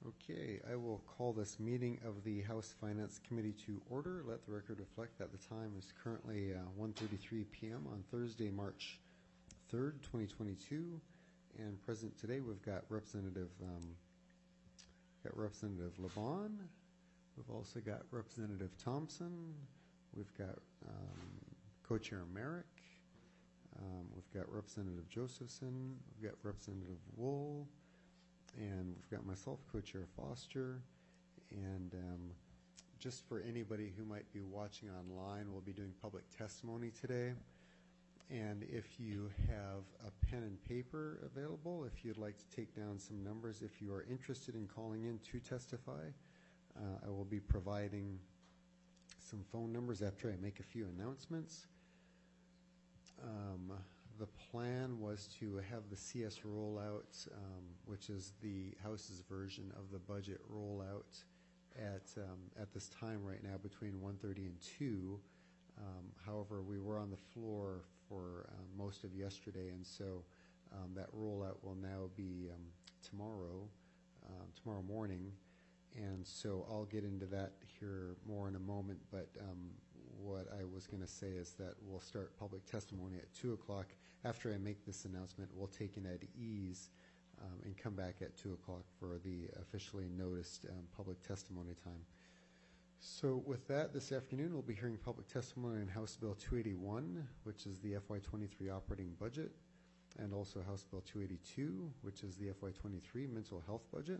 Okay, I will call this meeting of the House Finance Committee to order. Let the record reflect that the time is currently 1:33 p.m. on Thursday, March 3rd, 2022. And present today we've got Representative Laban. We've also got Representative Thompson. We've got Co-Chair Merrick. We've got Representative Josephson. We've got Representative Wool. And we've got myself, Co-Chair Foster, and just for anybody who might be watching online, we'll be doing public testimony today. And if you have a pen and paper available, if you'd like to take down some numbers, if you are interested in calling in to testify, I will be providing some phone numbers after I make a few announcements. The plan was to have the CS rollout, which is the House's version of the budget rollout at this time right now between 1:30 and 2. However, we were on the floor for most of yesterday, and so that rollout will now be tomorrow morning. And so I'll get into that here more in a moment, but what I was going to say is that we'll start public testimony at 2 o'clock. After I make this announcement, we'll take it at ease and come back at 2 o'clock for the officially noticed public testimony time. So with that, this afternoon we'll be hearing public testimony on House Bill 281, which is the FY23 operating budget, and also House Bill 282, which is the FY23 mental health budget.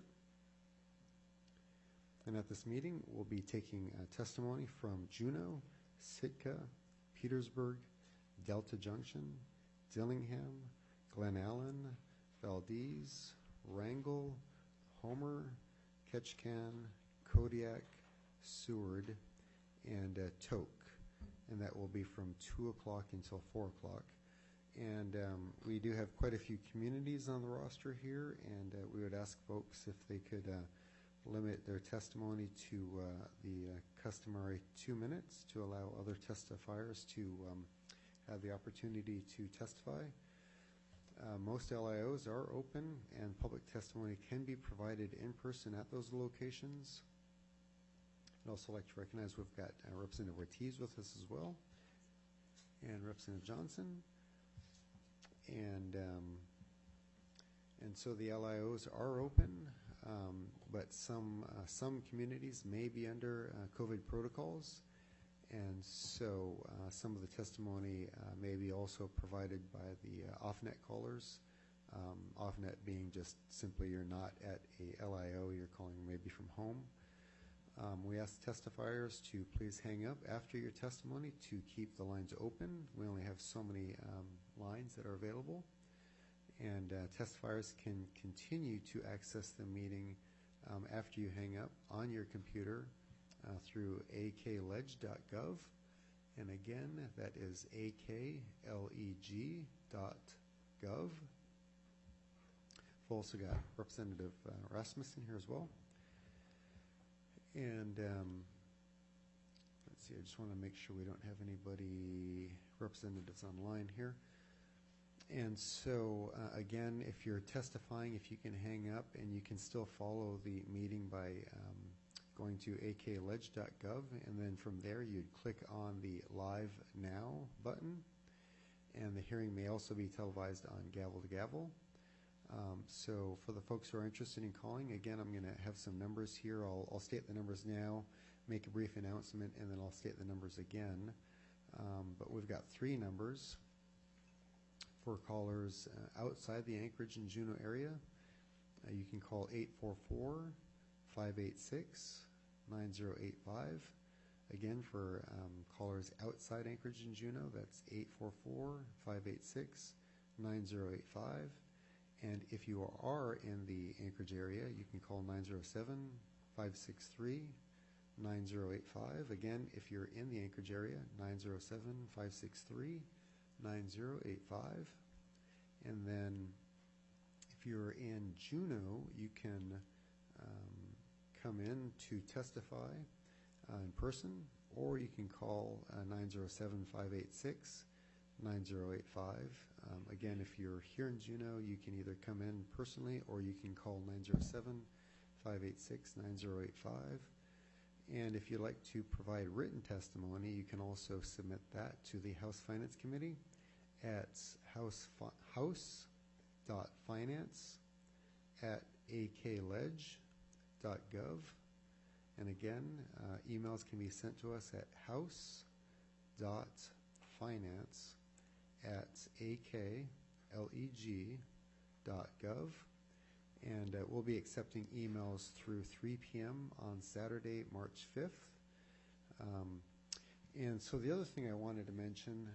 And at this meeting, we'll be taking testimony from Juneau, Sitka, Petersburg, Delta Junction, Dillingham, Glen Allen, Valdez, Wrangell, Homer, Ketchikan, Kodiak, Seward, and Tok. And that will be from 2 o'clock until 4 o'clock. And we do have quite a few communities on the roster here, and we would ask folks if they could limit their testimony to the customary 2 minutes to allow other testifiers to have the opportunity to testify. Most LIOs are open, and public testimony can be provided in person at those locations. I'd also like to recognize we've got Representative Ortiz with us as well, and Representative Johnson. And so the LIOs are open. But some communities may be under COVID protocols, and so some of the testimony may be also provided by the off-net callers. Off-net being just simply you're not at a LIO, you're calling maybe from home. We ask testifiers to please hang up after your testimony to keep the lines open. We only have so many lines that are available, and testifiers can continue to access the meeting after you hang up on your computer through akleg.gov. And again, that is akleg.gov. We've also got Representative Rasmussen here as well. And let's see, I just want to make sure we don't have anybody, representatives online here. And so, again, if you're testifying, if you can hang up, and you can still follow the meeting by going to akleg.gov, and then from there you'd click on the Live Now button, and the hearing may also be televised on Gavel to Gavel. So for the folks who are interested in calling, again, I'm going to have some numbers here. I'll state the numbers now, make a brief announcement, and then I'll state the numbers again. But we've got 3 numbers for callers outside the Anchorage and Juneau area. You can call 844-586-9085. Again, for callers outside Anchorage and Juneau, that's 844-586-9085. And if you are in the Anchorage area, you can call 907-563-9085. Again, if you're in the Anchorage area, 907-563-9085. And then if you're in Juneau, you can come in to testify in person, or you can call 907-586-9085. Again, if you're here in Juneau, you can either come in personally, or you can call 586-9085. And if you'd like to provide written testimony, you can also submit that to the House Finance Committee at house.finance@akledge.gov. And again, emails can be sent to us at house.finance@akleg.gov. And we'll be accepting emails through 3 p.m. on Saturday, March 5th. And so the other thing I wanted to mention,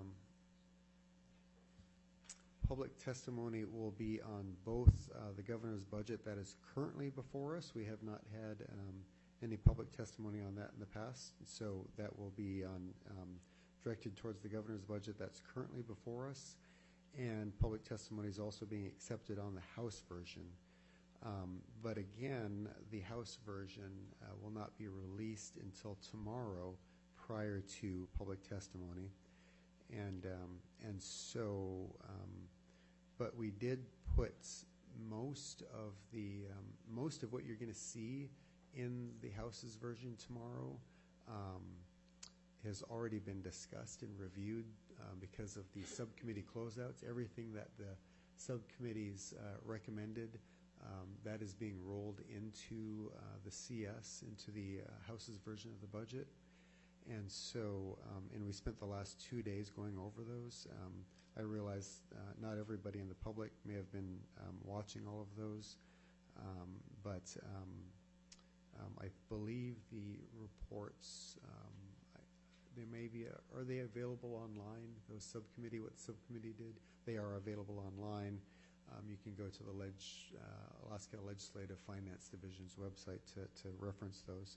public testimony will be on both the governor's budget that is currently before us. We have not had any public testimony on that in the past, so that will be on directed towards the governor's budget that's currently before us. And public testimony is also being accepted on the House version. But again, the House version will not be released until tomorrow prior to public testimony. And so, but we did put most of what you're going to see in the House's version tomorrow has already been discussed and reviewed because of the subcommittee closeouts. Everything that the subcommittees recommended, that is being rolled into the CS, into the House's version of the budget. And so, and we spent the last 2 days going over those. I realize not everybody in the public may have been watching all of those, but I believe the reports, they may be, are they available online? Those subcommittee, what the subcommittee did, they are available online. You can go to the Alaska Legislative Finance Division's website to reference those.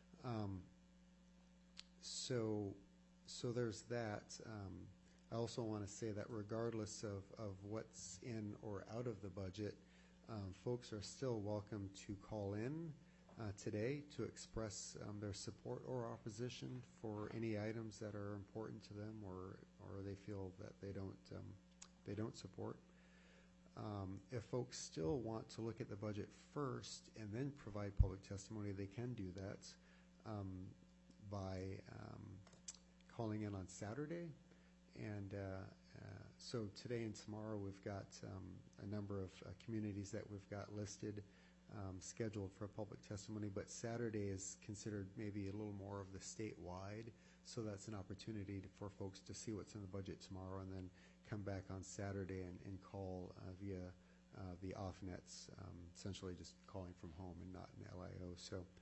So there's that. I also want to say that regardless of what's in or out of the budget, folks are still welcome to call in today to express their support or opposition for any items that are important to them or they feel that they don't support. If folks still want to look at the budget first and then provide public testimony, they can do that by calling in on Saturday. And so today and tomorrow we've got a number of communities that we've got listed scheduled for public testimony, but Saturday is considered maybe a little more of the statewide, so that's an opportunity for folks to see what's in the budget tomorrow and then come back on Saturday and call via the off-nets, essentially just calling from home and not in LIO.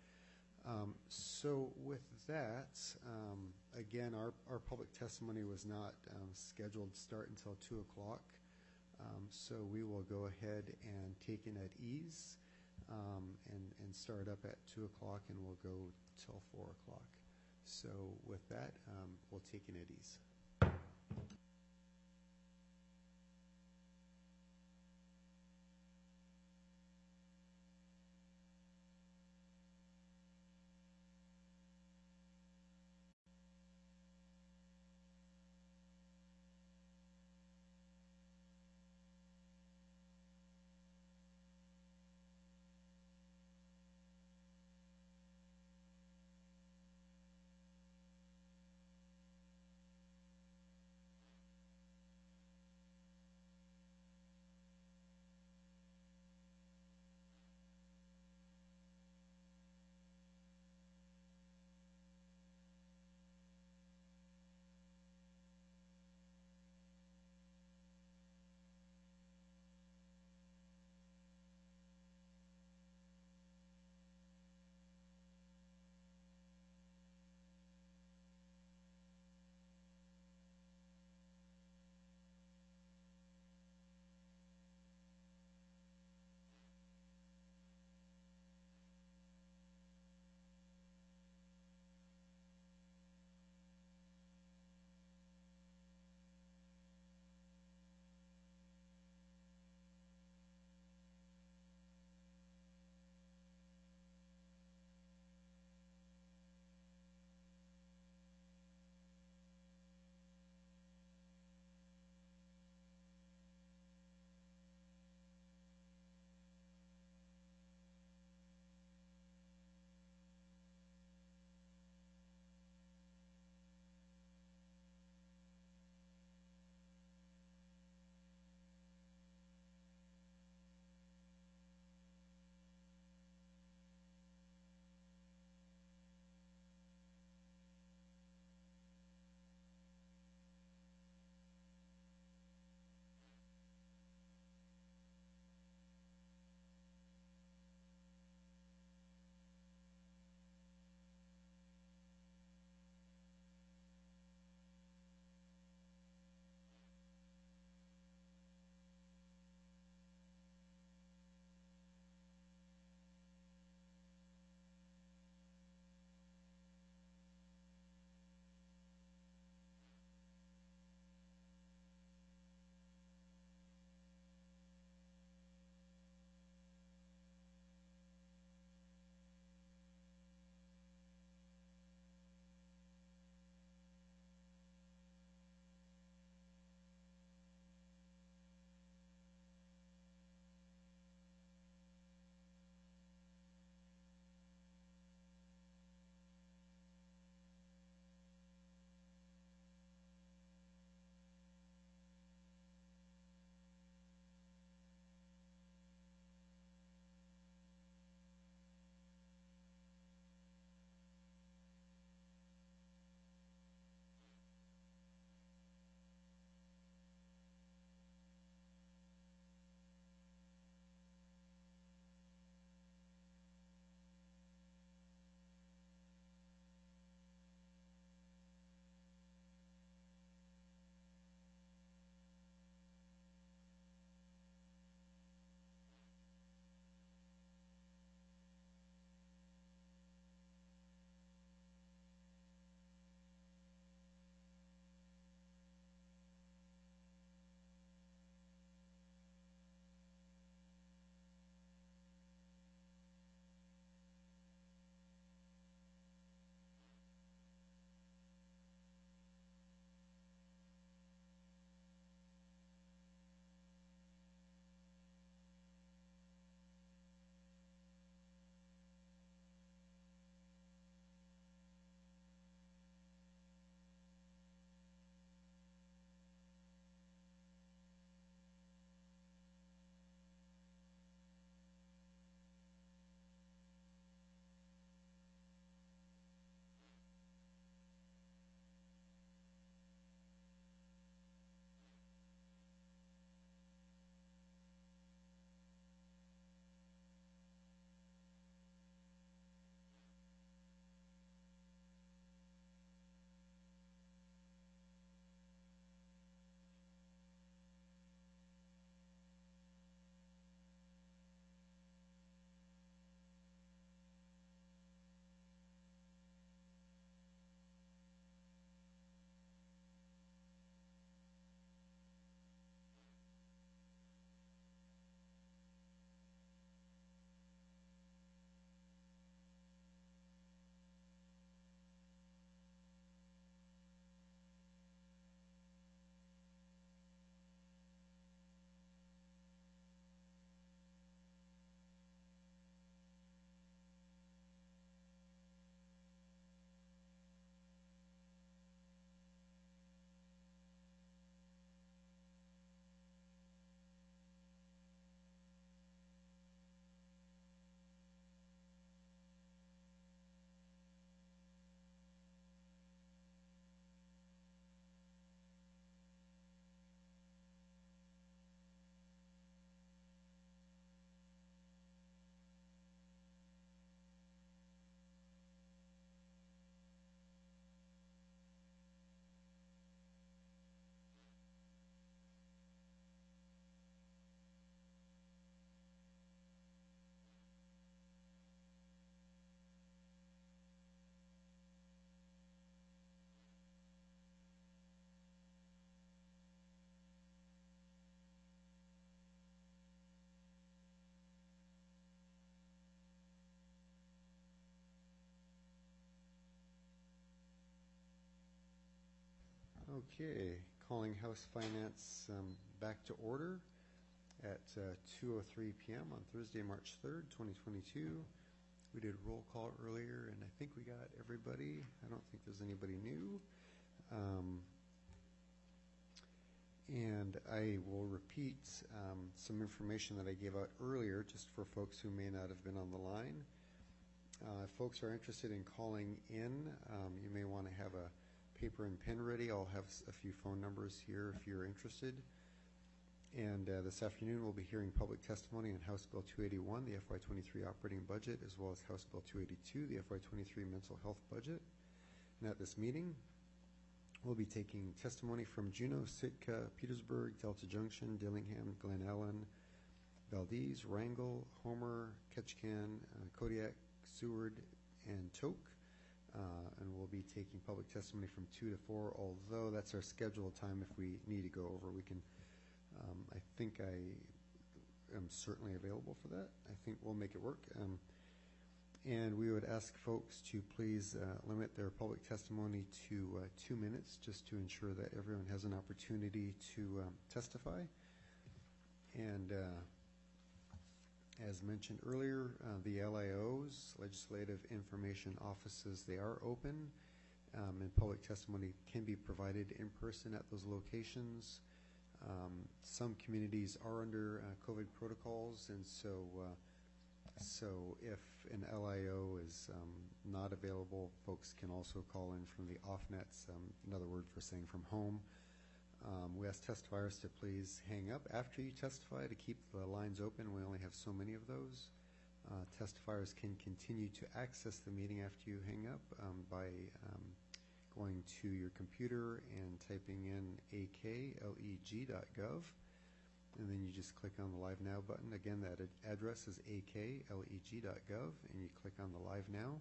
So with that, again, our public testimony was not scheduled to start until 2 o'clock. So we will go ahead and take it at ease and start up at 2 o'clock, and we'll go till 4 o'clock. So with that, we'll take it at ease. Okay, calling House Finance back to order at 2:03 p.m. on Thursday, March 3rd, 2022. We did roll call earlier, and I think we got everybody. I don't think there's anybody new. And I will repeat some information that I gave out earlier, just for folks who may not have been on the line. If folks are interested in calling in, you may want to have a paper and pen ready. I'll have a few phone numbers here if you're interested. And this afternoon we'll be hearing public testimony on House Bill 281, the FY23 operating budget, as well as House Bill 282, the FY23 mental health budget. And at this meeting, we'll be taking testimony from Juneau, Sitka, Petersburg, Delta Junction, Dillingham, Glen Ellen, Valdez, Wrangell, Homer, Ketchikan, Kodiak, Seward, and Tok. And we'll be taking public testimony from 2 to 4, although that's our scheduled time. If we need to go over, we can. I think I am certainly available for that. I think we'll make it work. And we would ask folks to please limit their public testimony to 2 minutes, just to ensure that everyone has an opportunity to testify. And as mentioned earlier, the LIOs, Legislative Information Offices, they are open, and public testimony can be provided in person at those locations. Some communities are under COVID protocols, and so if an LIO is not available, folks can also call in from the off-nets, another word for saying from home. We ask testifiers to please hang up after you testify to keep the lines open. We only have so many of those. Testifiers can continue to access the meeting after you hang up by going to your computer and typing in akleg.gov, and then you just click on the Live Now button. Again, that address is akleg.gov, and you click on the Live Now.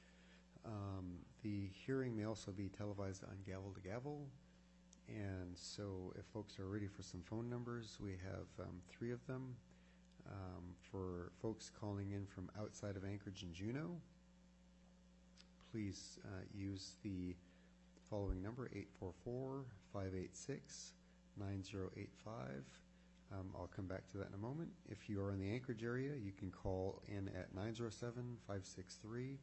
The hearing may also be televised on gavel to gavel, and so if folks are ready for some phone numbers, we have 3 of them. For folks calling in from outside of Anchorage and Juneau, please use the following number, 844-586-9085. I'll come back to that in a moment. If you are in the Anchorage area, you can call in at 907-563-9085.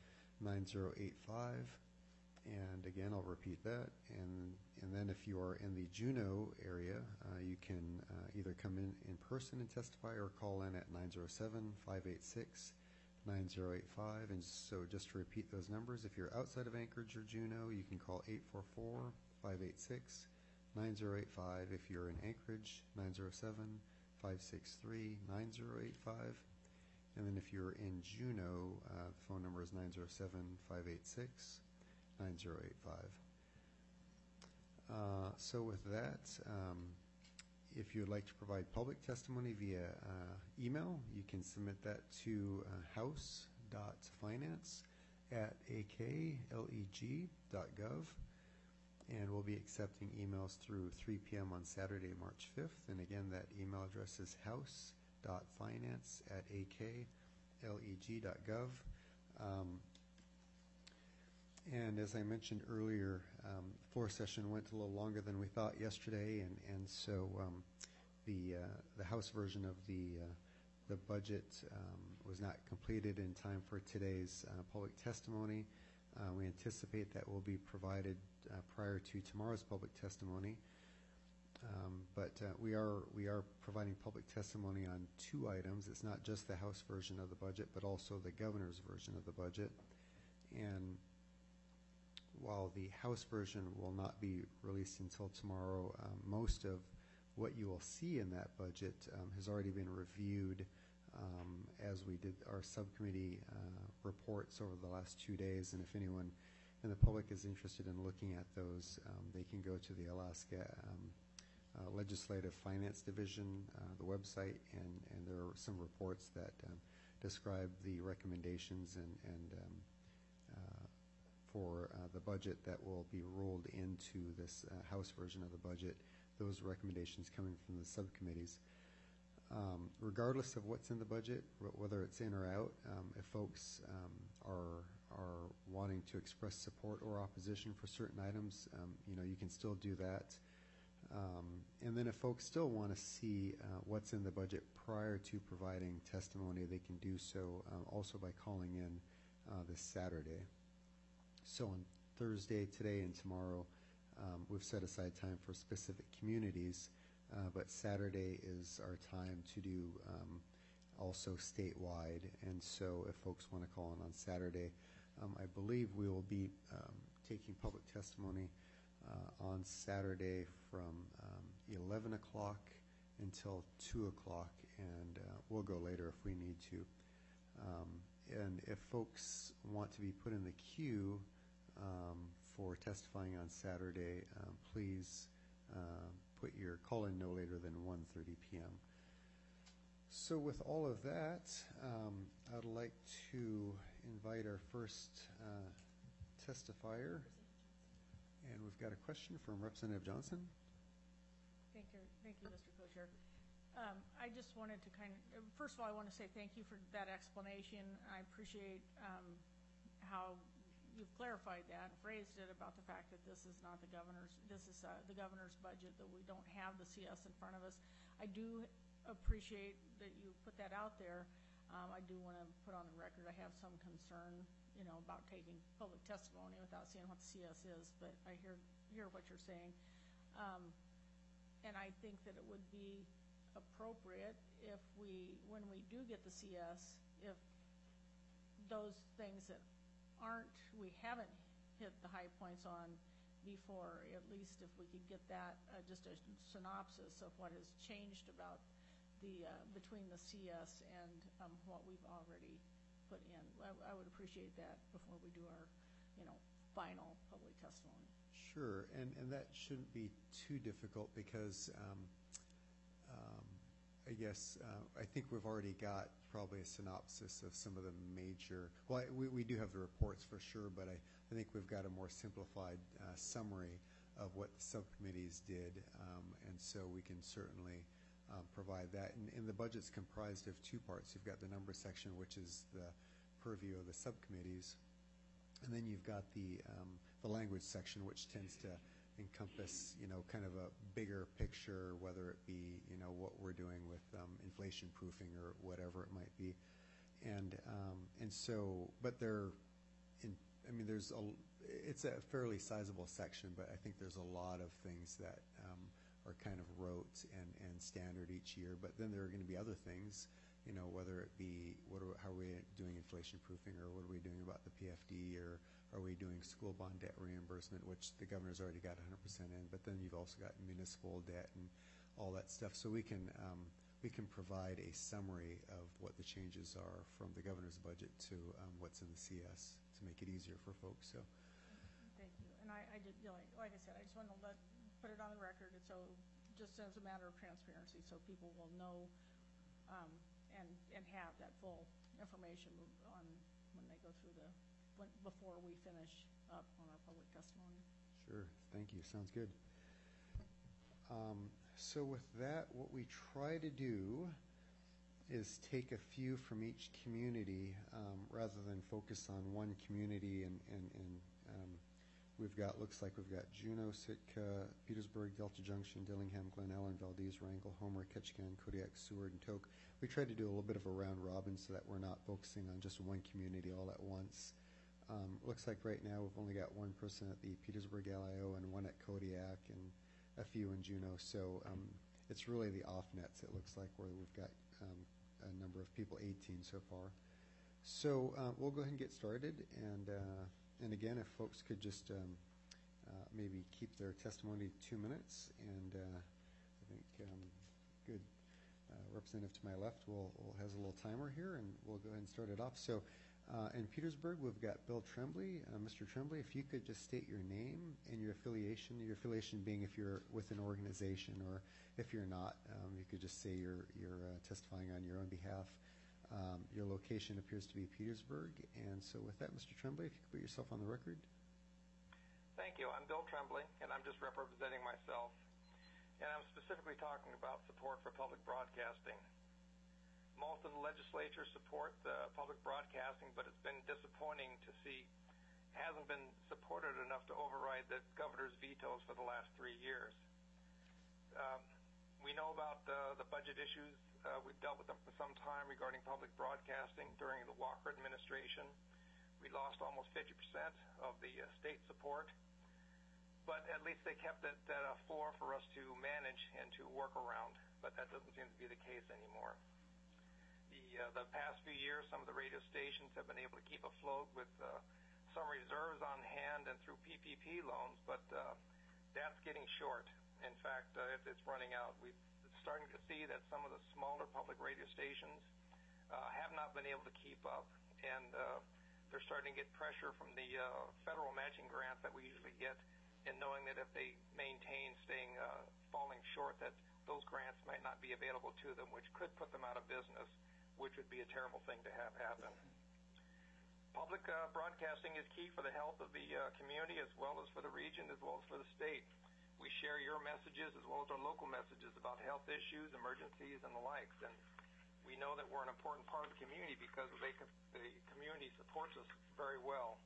And again, I'll repeat that. And then if you are in the Juneau area, you can either come in person and testify, or call in at 907-586-9085. And so just to repeat those numbers, if you're outside of Anchorage or Juneau, you can call 844-586-9085. If you're in Anchorage, 907-563-9085. And then if you're in Juneau, the phone number is 907-586-9085. So with that, if you would like to provide public testimony via email, you can submit that to house.finance@akleg.gov, and we'll be accepting emails through 3 p.m. on Saturday, March 5th. And again, that email address is house.finance@akleg.gov. And as I mentioned earlier, the floor session went a little longer than we thought yesterday, and so the House version of the budget was not completed in time for today's public testimony. We anticipate that will be provided prior to tomorrow's public testimony. But we are providing public testimony on 2 items. It's not just the House version of the budget, but also the governor's version of the budget. And while the House version will not be released until tomorrow, most of what you will see in that budget has already been reviewed as we did our subcommittee reports over the last 2 days. And if anyone in the public is interested in looking at those, they can go to the Alaska Legislative Finance Division, the website, and there are some reports that describe the recommendations and for the budget that will be rolled into this House version of the budget, those recommendations coming from the subcommittees. Regardless of what's in the budget, whether it's in or out, if folks are are wanting to express support or opposition for certain items, you can still do that. And then if folks still want to see what's in the budget prior to providing testimony, they can do so also by calling in this Saturday. So on Thursday, today, and tomorrow, we've set aside time for specific communities, but Saturday is our time to do also statewide. And so if folks want to call in on Saturday, I believe we will be taking public testimony on Saturday from 11 o'clock until 2 o'clock, and we'll go later if we need to. And if folks want to be put in the queue for testifying on Saturday, please put your call in no later than 1:30 p.m. So with all of that, I'd like to invite our first testifier. And we've got a question from Representative Johnson. Thank you, Mr. Co-Chair. I just wanted to first of all, I want to say thank you for that explanation. I appreciate how you've clarified that, phrased it about the fact that this is not the governor's, this is the governor's budget, that we don't have the CS in front of us. I do appreciate that you put that out there. I do want to put on the record, I have some concern, about taking public testimony without seeing what the CS is, but I hear what you're saying. And I think that it would be appropriate if when we do get the CS, if those things that we haven't hit the high points on before, at least if we could get that, just a synopsis of what has changed about between the CS and what we've already put in. I would appreciate that before we do our, final public testimony. Sure, and that shouldn't be too difficult because I guess I think we've already got probably a synopsis of some of the major, well, we do have the reports for sure, but I think we've got a more simplified summary of what the subcommittees did, and so we can certainly provide that. And the budget's comprised of two parts. You've got the number section, which is the purview of the subcommittees, and then you've got the language section, which tends to encompass, kind of a bigger picture, whether it be, what we're doing with inflation proofing or whatever it might be, and so, but it's a fairly sizable section, but I think there's a lot of things that are kind of rote and standard each year. But then there are going to be other things, whether it be how are we doing inflation proofing, or what are we doing about the PFD, or are we doing school bond debt reimbursement, which the governor's already got 100% in. But then you've also got municipal debt and all that stuff. So we can provide a summary of what the changes are from the governor's budget to what's in the CS to make it easier for folks. So. Thank you. And I did, like I said, I just wanted to put it on the record, and so just as a matter of transparency, so people will know and have that full information on when they go through before we finish up on our public testimony. Sure. Thank you. Sounds good. So with that, what we try to do is take a few from each community rather than focus on one community, and looks like we've got Juneau, Sitka, Petersburg, Delta Junction, Dillingham, Glen Ellen, Valdez, Wrangell, Homer, Ketchikan, Kodiak, Seward, and Tok. We tried to do a little bit of a round robin so that we're not focusing on just one community all at once. Looks like right now we've only got one person at the Petersburg LIO and one at Kodiak and a few in Juneau. So it's really the off-nets, it looks like, where we've got a number of people, 18 so far. So we'll go ahead and get started. And again, if folks could just maybe keep their testimony 2 minutes. And I think good. Representative to my left has a little timer here, and we'll go ahead and start it off. So in Petersburg, we've got Bill Tremblay. Mr. Tremblay, if you could just state your name and your affiliation being if you're with an organization, or if you're not, you could just say you're testifying on your own behalf. Your location appears to be Petersburg, and so with that, Mr. Tremblay, if you could put yourself on the record. Thank you. I'm Bill Tremblay, and I'm just representing myself. And I'm specifically talking about support for public broadcasting. most of the legislature support public broadcasting, but it's been disappointing to see hasn't been supported enough to override the governor's vetoes for the last 3 years. We know about the budget issues. We've dealt with them for some time regarding public broadcasting during the Walker administration. We lost almost 50% of the state support, but at least they kept it at a floor for us to manage and to work around, but that doesn't seem to be the case anymore. The past few years, some of the radio stations have been able to keep afloat with some reserves on hand and through PPP loans, but that's getting short. In fact, it's running out. We're starting to see that some of the smaller public radio stations have not been able to keep up, and they're starting to get pressure from the federal matching grants that we usually get, and knowing that if they maintain falling short, that those grants might not be available to them, which could put them out of business, which would be a terrible thing to have happen. Public broadcasting is key for the health of the community, as well as for the region, as well as for the state. We share your messages as well as our local messages about health issues, emergencies, and the likes. And we know that we're an important part of the community because the community supports us very well.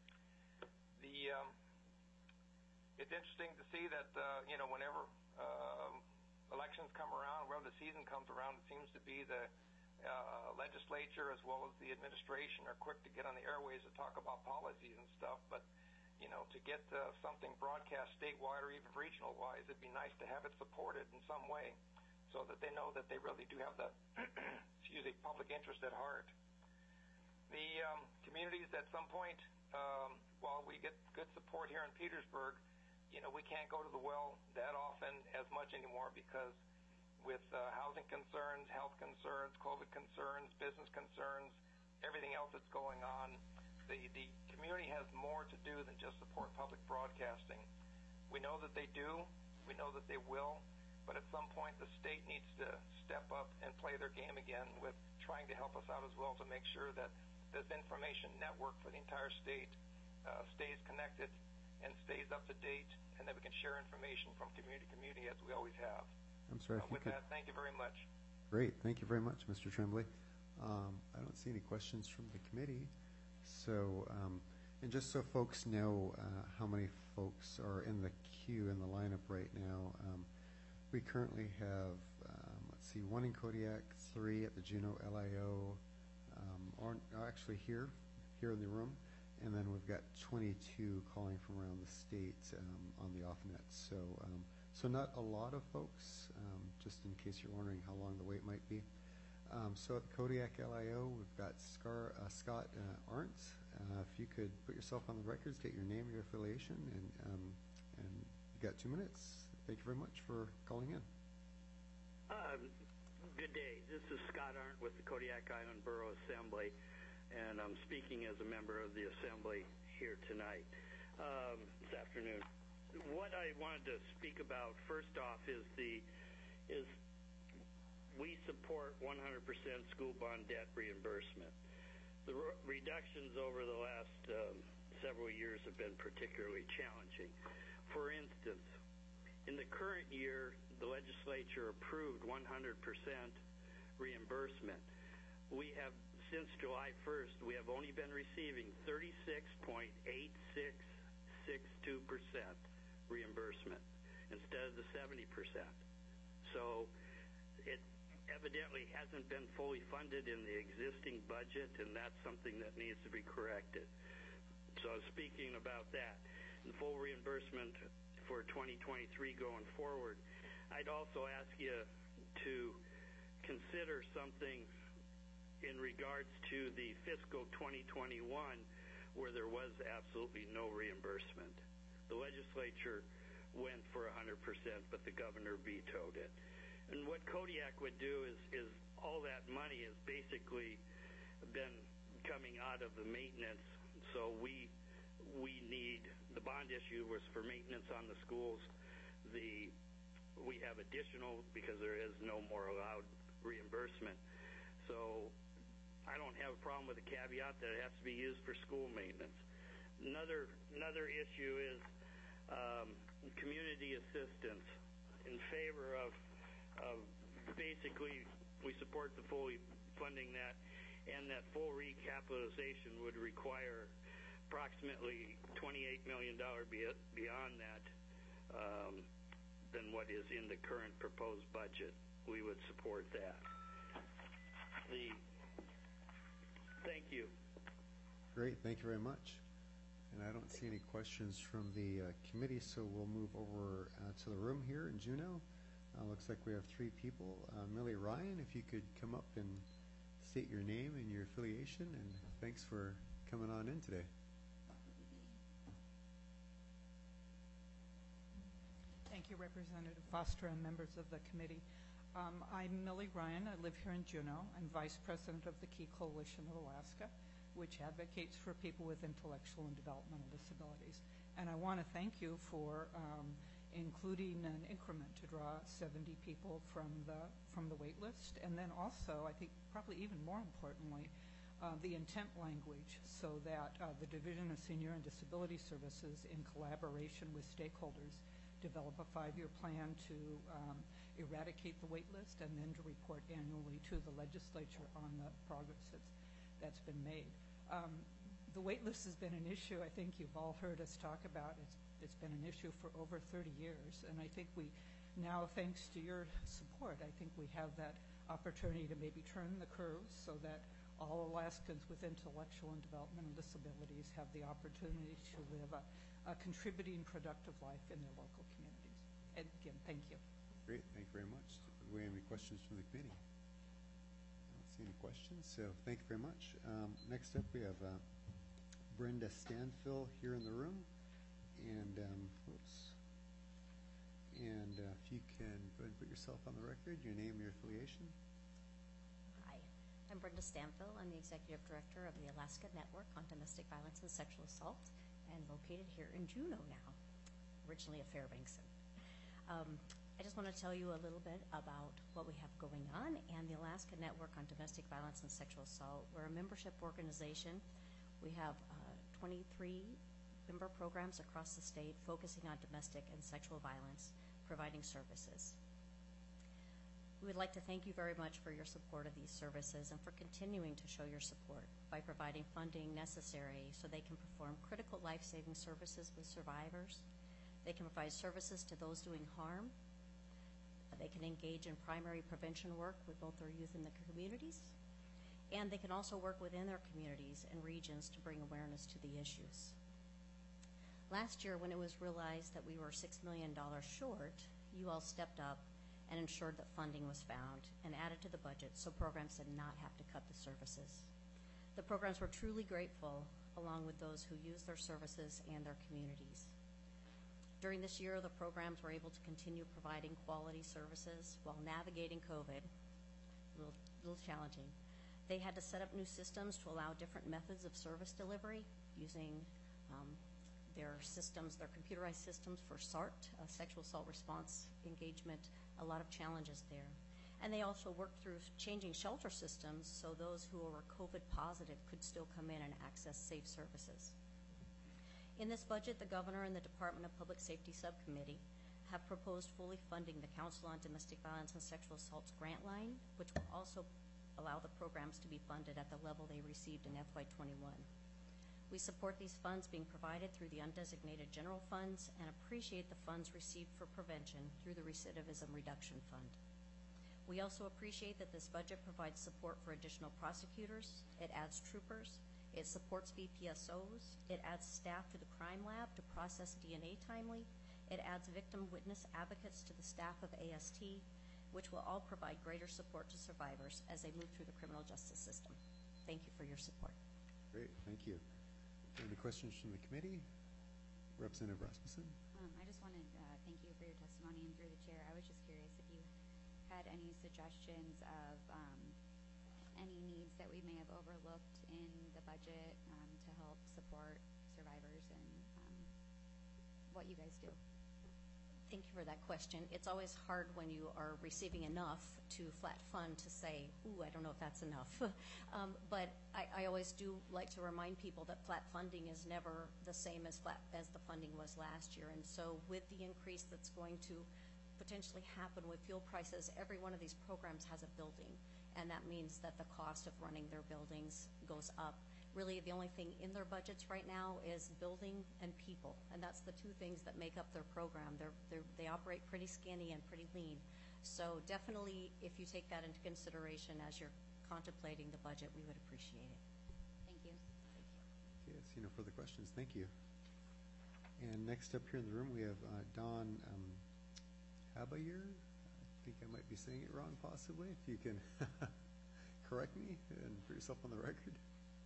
It's interesting to see that whenever elections come around, whenever the season comes around, it seems to be the legislature as well as the administration are quick to get on the airways to talk about policies and stuff, but to get something broadcast statewide or even regional wise, it'd be nice to have it supported in some way so that they know that they really do have the public interest at heart. The communities at some point, while we get good support here in Petersburg, we can't go to the well that often as much anymore because with housing concerns, health concerns, COVID concerns, business concerns, everything else that's going on, the community has more to do than just support public broadcasting. We know that they do, we know that they will, but at some point the state needs to step up and play their game again with trying to help us out as well to make sure that this information network for the entire state stays connected and stays up to date, and that we can share information from community to community as we always have. I'm sorry. With that, thank you very much. Great. Thank you very much, Mr. Tremblay. I don't see any questions from the committee. So, and just so folks know how many folks are in the queue in the lineup right now, we currently have, let's see, 1 in Kodiak, 3 at the Juneau LIO, or actually here in the room, and then we've got 22 calling from around the state on the off-net. So, so not a lot of folks, just in case you're wondering how long the wait might be. So at the Kodiak LIO, we've got Scott Arndt. If you could put yourself on the record, state your name, your affiliation, and you got 2 minutes. Thank you very much for calling in. Good day. This is Scott Arndt with the Kodiak Island Borough Assembly, and I'm speaking as a member of the Assembly here tonight, this afternoon. What I wanted to speak about first off is we support 100% school bond debt reimbursement. The reductions over the last several years have been particularly challenging. For instance, in the current year, the legislature approved 100% reimbursement. We have, since July 1st, we have only been receiving 36.8662% reimbursement instead of the 70%. So it evidently hasn't been fully funded in the existing budget, and that's something that needs to be corrected. So speaking about that, the full reimbursement for 2023 going forward, I'd also ask you to consider something in regards to the fiscal 2021 where there was absolutely no reimbursement. The legislature went for 100%, but the governor vetoed it. And what Kodiak would do is all that money has basically been coming out of the maintenance. So we need, the bond issue was for maintenance on the schools. We have additional because there is no more allowed reimbursement. So I don't have a problem with the caveat that it has to be used for school maintenance. Another issue is community assistance in favor of basically we support the fully funding that, and that full recapitalization would require approximately $28 million beyond that than what is in the current proposed budget. We would support that. Thank you. Great, thank you very much. And I don't see any questions from the committee, so we'll move over to the room here in Juneau. Looks like we have 3 people. Millie Ryan, if you could come up and state your name and your affiliation, and thanks for coming on in today. Thank you, Representative Foster and members of the committee. I'm Millie Ryan. I live here in Juneau. I'm Vice President of the Key Coalition of Alaska, which advocates for people with intellectual and developmental disabilities. And I want to thank you for including an increment to draw 70 people from the wait list. And then also, I think probably even more importantly, the intent language, so that the Division of Senior and Disability Services, in collaboration with stakeholders, develop a 5-year plan to eradicate the wait list and then to report annually to the legislature on the progress that's been made. The wait list has been an issue I think you've all heard us talk about. It's been an issue for over 30 years, and I think we now, thanks to your support, I think we have that opportunity to maybe turn the curve so that all Alaskans with intellectual and developmental disabilities have the opportunity to live a contributing, productive life in their local communities. And again, thank you. Great, thank you very much. Do we have any questions from the committee? I don't see any questions, so thank you very much. Next up, we have Brenda Stanfill here in the room. And, if you can go ahead and put yourself on the record, your name, your affiliation. Hi, I'm Brenda Stanfill. I'm the Executive Director of the Alaska Network on Domestic Violence and Sexual Assault, and located here in Juneau now, originally a Fairbankson. I just want to tell you a little bit about what we have going on, and the Alaska Network on Domestic Violence and Sexual Assault. We're a membership organization. We have 23 member programs across the state focusing on domestic and sexual violence, providing services. We would like to thank you very much for your support of these services and for continuing to show your support by providing funding necessary so they can perform critical life-saving services with survivors. They can provide services to those doing harm. They can engage in primary prevention work with both their youth and the communities. And they can also work within their communities and regions to bring awareness to the issues. Last year, when it was realized that we were $6 million short, you all stepped up and ensured that funding was found and added to the budget so programs did not have to cut the services. The programs were truly grateful, along with those who used their services and their communities. During this year, the programs were able to continue providing quality services while navigating COVID, a little challenging. They had to set up new systems to allow different methods of service delivery using their systems, their computerized systems for SART, sexual assault response engagement, a lot of challenges there. And they also worked through changing shelter systems so those who were COVID positive could still come in and access safe services. In this budget, the Governor and the Department of Public Safety Subcommittee have proposed fully funding the Council on Domestic Violence and Sexual Assault's grant line, which will also allow the programs to be funded at the level they received in FY21. We support these funds being provided through the undesignated general funds and appreciate the funds received for prevention through the Recidivism Reduction Fund. We also appreciate that this budget provides support for additional prosecutors. It adds troopers. It supports VPSOs. It adds staff to the crime lab to process DNA timely. It adds victim witness advocates to the staff of AST, which will all provide greater support to survivors as they move through the criminal justice system. Thank you for your support. Great, thank you. Any questions from the committee? Representative Rasmussen? I just wanted to thank you for your testimony, and through the chair, I was just curious if you had any suggestions of any needs that we may have overlooked in the budget to help support survivors and what you guys do. Thank you for that question. It's always hard when you are receiving enough to flat fund to say, ooh, I don't know if that's enough. But I always do like to remind people that flat funding is never the same as the funding was last year. And so with the increase that's going to potentially happen with fuel prices, every one of these programs has a building, and that means that the cost of running their buildings goes up. Really, the only thing in their budgets right now is building and people, and that's the two things that make up their program. They operate pretty skinny and pretty lean. So definitely, if you take that into consideration as you're contemplating the budget, we would appreciate it. Thank you. Okay, I see no further questions. Thank you. And next up here in the room, we have Don Habayer. I think I might be saying it wrong, possibly. If you can correct me and put yourself on the record.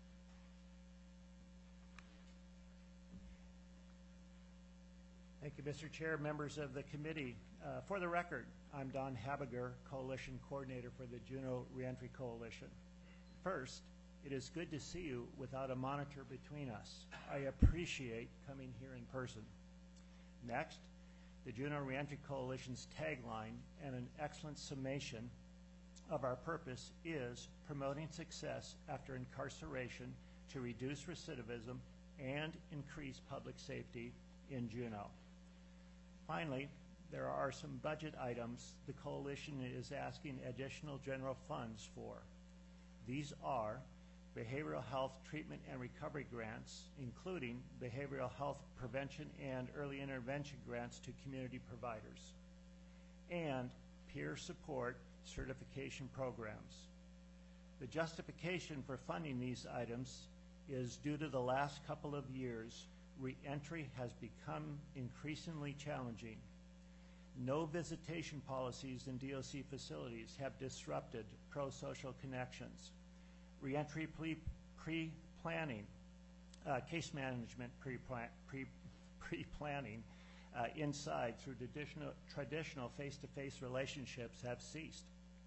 Thank you, Mr. Chair, members of the committee. For the record, I'm Don Habiger, Coalition Coordinator for the Juneau Reentry Coalition. First, it is good to see you without a monitor between us. I appreciate coming here in person. Next, the Juneau Reentry Coalition's tagline and an excellent summation of our purpose is promoting success after incarceration to reduce recidivism and increase public safety in Juneau. Finally, there are some budget items the coalition is asking additional general funds for. These are behavioral health treatment and recovery grants, including behavioral health prevention and early intervention grants to community providers, and peer support certification programs. The justification for funding these items is due to the last couple of years, reentry has become increasingly challenging. No visitation policies in DOC facilities have disrupted pro-social connections. Reentry pre-planning, case management pre-planning inside through traditional face-to-face relationships have ceased.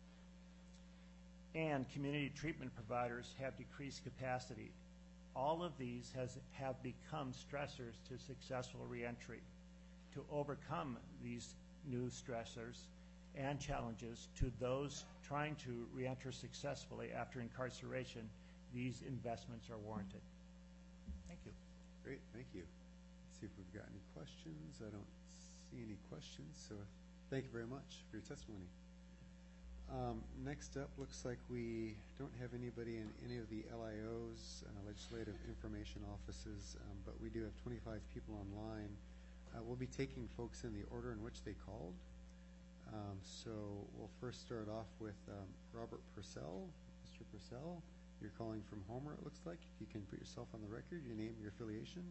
And community treatment providers have decreased capacity. All of these have become stressors to successful reentry. To overcome these new stressors and challenges to those trying to reenter successfully after incarceration, these investments are warranted. Thank you. Great, thank you. Let's see if we've got any questions. I don't see any questions, so thank you very much for your testimony. Next up, looks like we don't have anybody in any of the LIOs, legislative information offices, but we do have 25 people online. We'll be taking folks in the order in which they called. So we'll first start off with Robert Purcell. Mr. Purcell, you're calling from Homer, it looks like. If you can put yourself on the record, your name, your affiliation.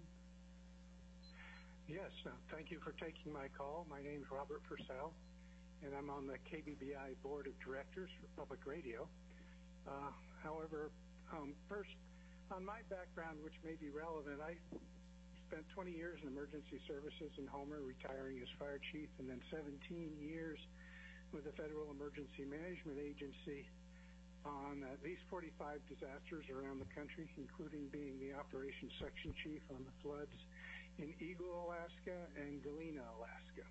Yes, thank you for taking my call. My name is Robert Purcell, and I'm on the KBBI Board of Directors for Public Radio. However, first, on my background, which may be relevant, I spent 20 years in emergency services in Homer, retiring as fire chief, and then 17 years with the Federal Emergency Management Agency on at least 45 disasters around the country, including being the operations section chief on the floods in Eagle, Alaska, and Galena, Alaska.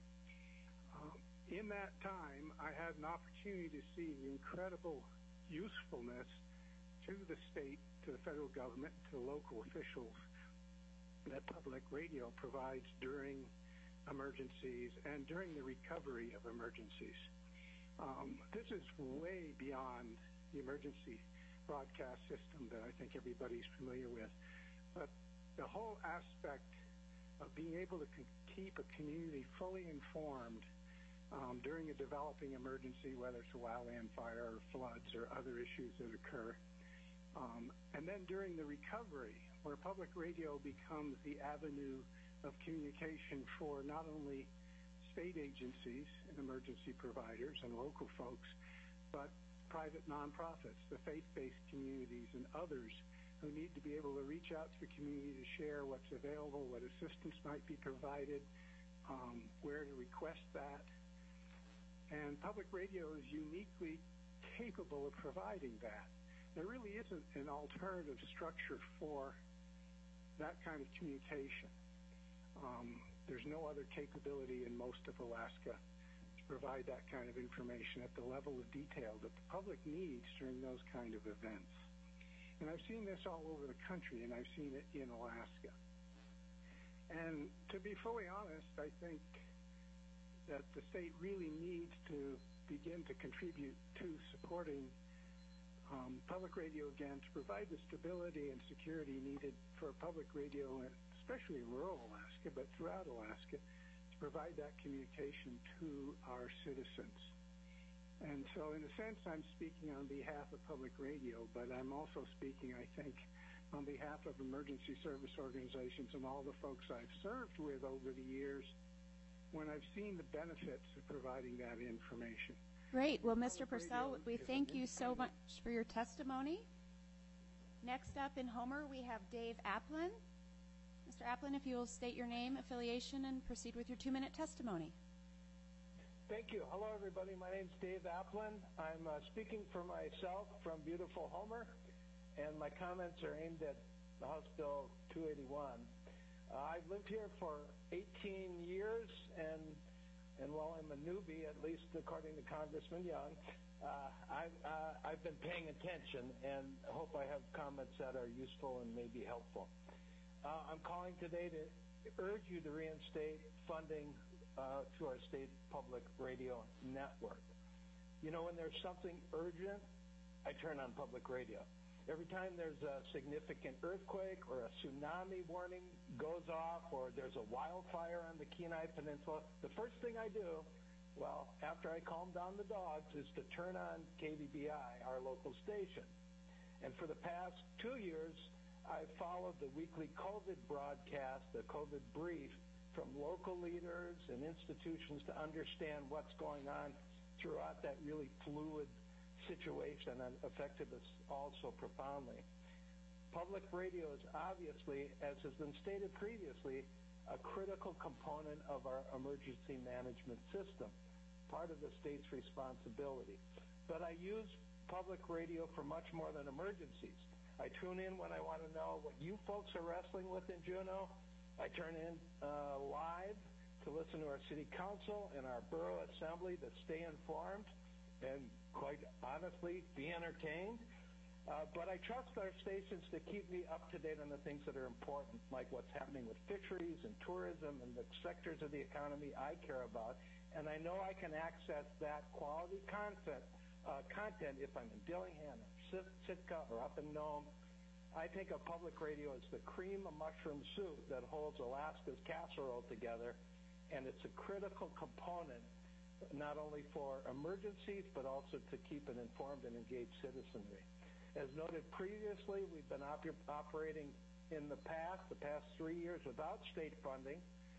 In that time, I had an opportunity to see the incredible usefulness to the state, to the federal government, to the local officials that public radio provides during emergencies and during the recovery of emergencies. This is way beyond the emergency broadcast system that I think everybody's familiar with. But the whole aspect of being able to keep a community fully informed during a developing emergency, whether it's a wildland fire or floods or other issues that occur. And then during the recovery, where public radio becomes the avenue of communication for not only state agencies and emergency providers and local folks, but private nonprofits, the faith-based communities, and others who need to be able to reach out to the community to share what's available, what assistance might be provided, where to request that. And public radio is uniquely capable of providing that. There really isn't an alternative structure for that kind of communication. There's no other capability in most of Alaska to provide that kind of information at the level of detail that the public needs during those kind of events. And I've seen this all over the country, and I've seen it in Alaska. And to be fully honest, I think that the state really needs to begin to contribute to supporting public radio again to provide the stability and security needed for public radio, and especially rural Alaska, but throughout Alaska, to provide that communication to our citizens. And so in a sense, I'm speaking on behalf of public radio, but I'm also speaking, I think, on behalf of emergency service organizations and all the folks I've served with over the years when I've seen the benefits of providing that information. Great. Well, Mr. Purcell, we thank you so much for your testimony. Next up in Homer, we have Dave Applin. Mr. Applin, if you will state your name, affiliation, and proceed with your 2-minute testimony. Thank you. Hello, everybody. My name's Dave Applin. I'm speaking for myself from beautiful Homer, and my comments are aimed at the House Bill 281. I've lived here for 18 years, and while I'm a newbie, at least according to Congressman Young, I've been paying attention and hope I have comments that are useful and maybe helpful. I'm calling today to urge you to reinstate funding to our state public radio network. You know, when there's something urgent, I turn on public radio. Every time there's a significant earthquake or a tsunami warning goes off or there's a wildfire on the Kenai Peninsula, the first thing I do, well, after I calm down the dogs, is to turn on KBBI, our local station. And for the past 2 years, I've followed the weekly COVID broadcast, the COVID brief, from local leaders and institutions to understand what's going on throughout that really fluid situation that affected us all so profoundly. Public radio is obviously, as has been stated previously, a critical component of our emergency management system, part of the state's responsibility. But I use public radio for much more than emergencies. I tune in when I want to know what you folks are wrestling with in Juneau. I turn in live to listen to our city council and our borough assembly to stay informed and, quite honestly, be entertained. But I trust our stations to keep me up to date on the things that are important, like what's happening with fisheries and tourism and the sectors of the economy I care about. And I know I can access that quality content if I'm in Dillingham or Sitka or up in Nome. I think of public radio as the cream of mushroom soup that holds Alaska's casserole together, and it's a critical component not only for emergencies but also to keep an informed and engaged citizenry. As noted previously, we've been operating in the past 3 years without state funding,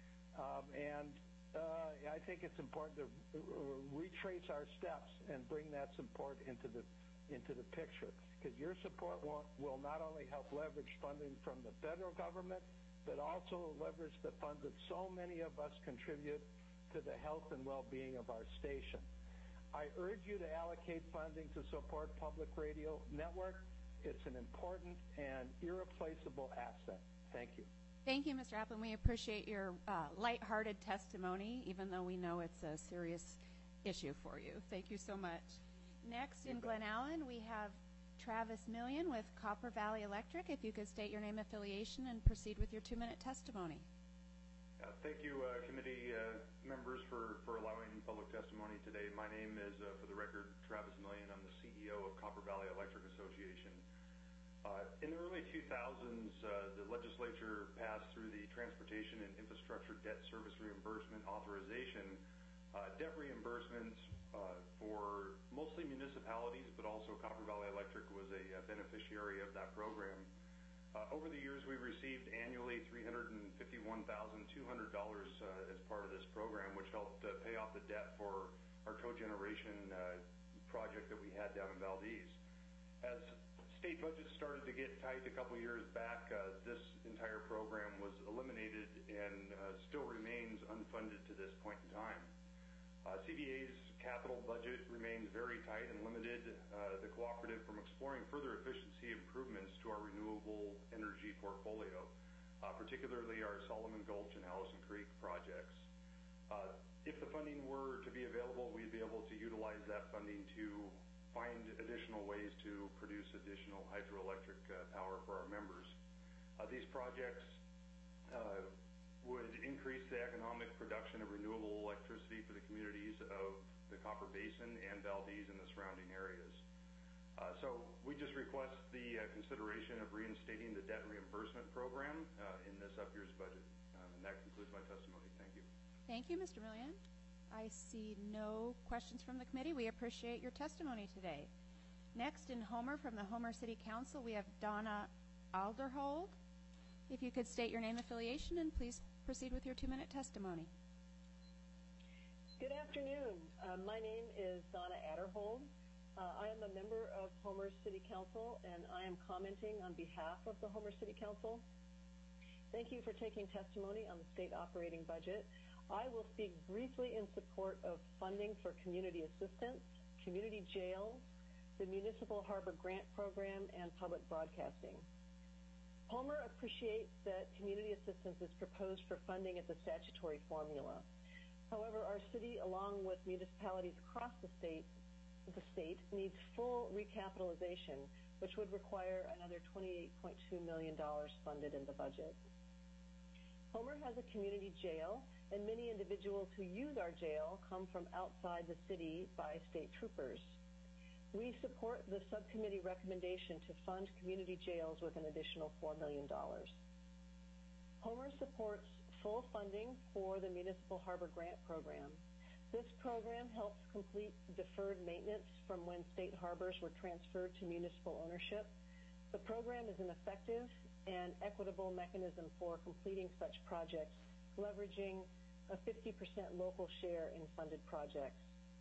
and I think it's important to retrace our steps and bring that support into the picture, because your support will not only help leverage funding from the federal government, but also leverage the funds that so many of us contribute to the health and well-being of our station. I urge you to allocate funding to support public radio network. It's an important and irreplaceable asset. Thank you. Thank you, Mr. Applin. We appreciate your lighthearted testimony, even though we know it's a serious issue for you. Thank you so much. Next, in Glen Allen, we have Travis Million with Copper Valley Electric. If you could state your name, affiliation, and proceed with your 2-minute testimony. Thank you, committee members, for allowing public testimony today. My name is, for the record, Travis Million. I'm the CEO of Copper Valley Electric Association. In the early 2000s, the legislature passed through the Transportation and Infrastructure Debt Service Reimbursement Authorization. Debt reimbursements for mostly municipalities, but also Copper Valley Electric was a beneficiary of that program. Over the years, we received annually $351,200 as part of this program, which helped pay off the debt for our cogeneration project that we had down in Valdez. As state budgets started to get tight a couple years back, this entire program was eliminated and still remains unfunded to this point in time. CVA's capital budget remains very tight and limited the cooperative from exploring further efficiency improvements to our renewable energy portfolio, particularly our Solomon Gulch and Allison Creek projects. If the funding were to be available, we'd be able to utilize that funding to find additional ways to produce additional hydroelectric power for our members. These projects would increase the economic production of renewable electricity for the communities of the Copper Basin and Valdez and the surrounding areas. So we just request the consideration of reinstating the debt reimbursement program in this up year's budget. And that concludes my testimony. Thank you. Thank you, Mr. Millian. I see no questions from the committee. We appreciate your testimony today. Next, in Homer, from the Homer City Council, we have Donna Alderhold. If you could state your name, affiliation, and please proceed with your 2-minute testimony. Good afternoon. My name is Donna Adderhold. I am a member of Homer City Council, and I am commenting on behalf of the Homer City Council. Thank you for taking testimony on the state operating budget. I will speak briefly in support of funding for community assistance, community jails, the Municipal Harbor Grant Program, and public broadcasting. Homer appreciates that community assistance is proposed for funding at the statutory formula. However, our city, along with municipalities across the state needs full recapitalization, which would require another $28.2 million funded in the budget. Homer has a community jail, and many individuals who use our jail come from outside the city by state troopers. We support the subcommittee recommendation to fund community jails with an additional $4 million. Homer supports full funding for the Municipal Harbor Grant Program. This program helps complete deferred maintenance from when state harbors were transferred to municipal ownership. The program is an effective and equitable mechanism for completing such projects, leveraging a 50% local share in funded projects.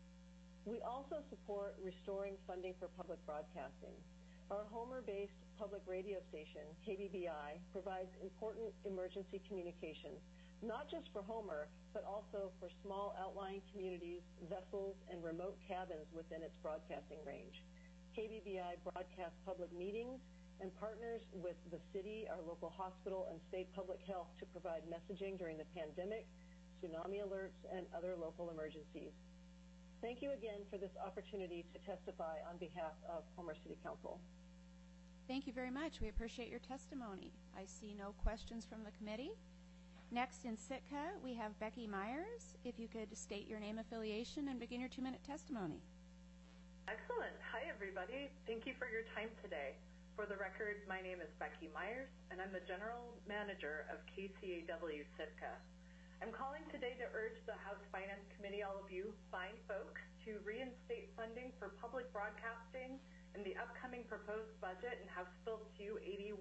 We also support restoring funding for public broadcasting. Our Homer-based public radio station, KBBI, provides important emergency communications, not just for Homer, but also for small outlying communities, vessels, and remote cabins within its broadcasting range. KBBI broadcasts public meetings and partners with the city, our local hospital, and state public health to provide messaging during the pandemic, tsunami alerts, and other local emergencies. Thank you again for this opportunity to testify on behalf of Homer City Council. Thank you very much. We appreciate your testimony. I see no questions from the committee. Next, in Sitka, we have Becky Myers. If you could state your name, affiliation, and begin your 2-minute testimony. Excellent. Hi, everybody. Thank you for your time today. For the record, my name is Becky Myers, and I'm the General Manager of KCAW Sitka. I'm calling today to urge the House Finance Committee, all of you fine folks, to reinstate funding for public broadcasting in the upcoming proposed budget in House Bill 281.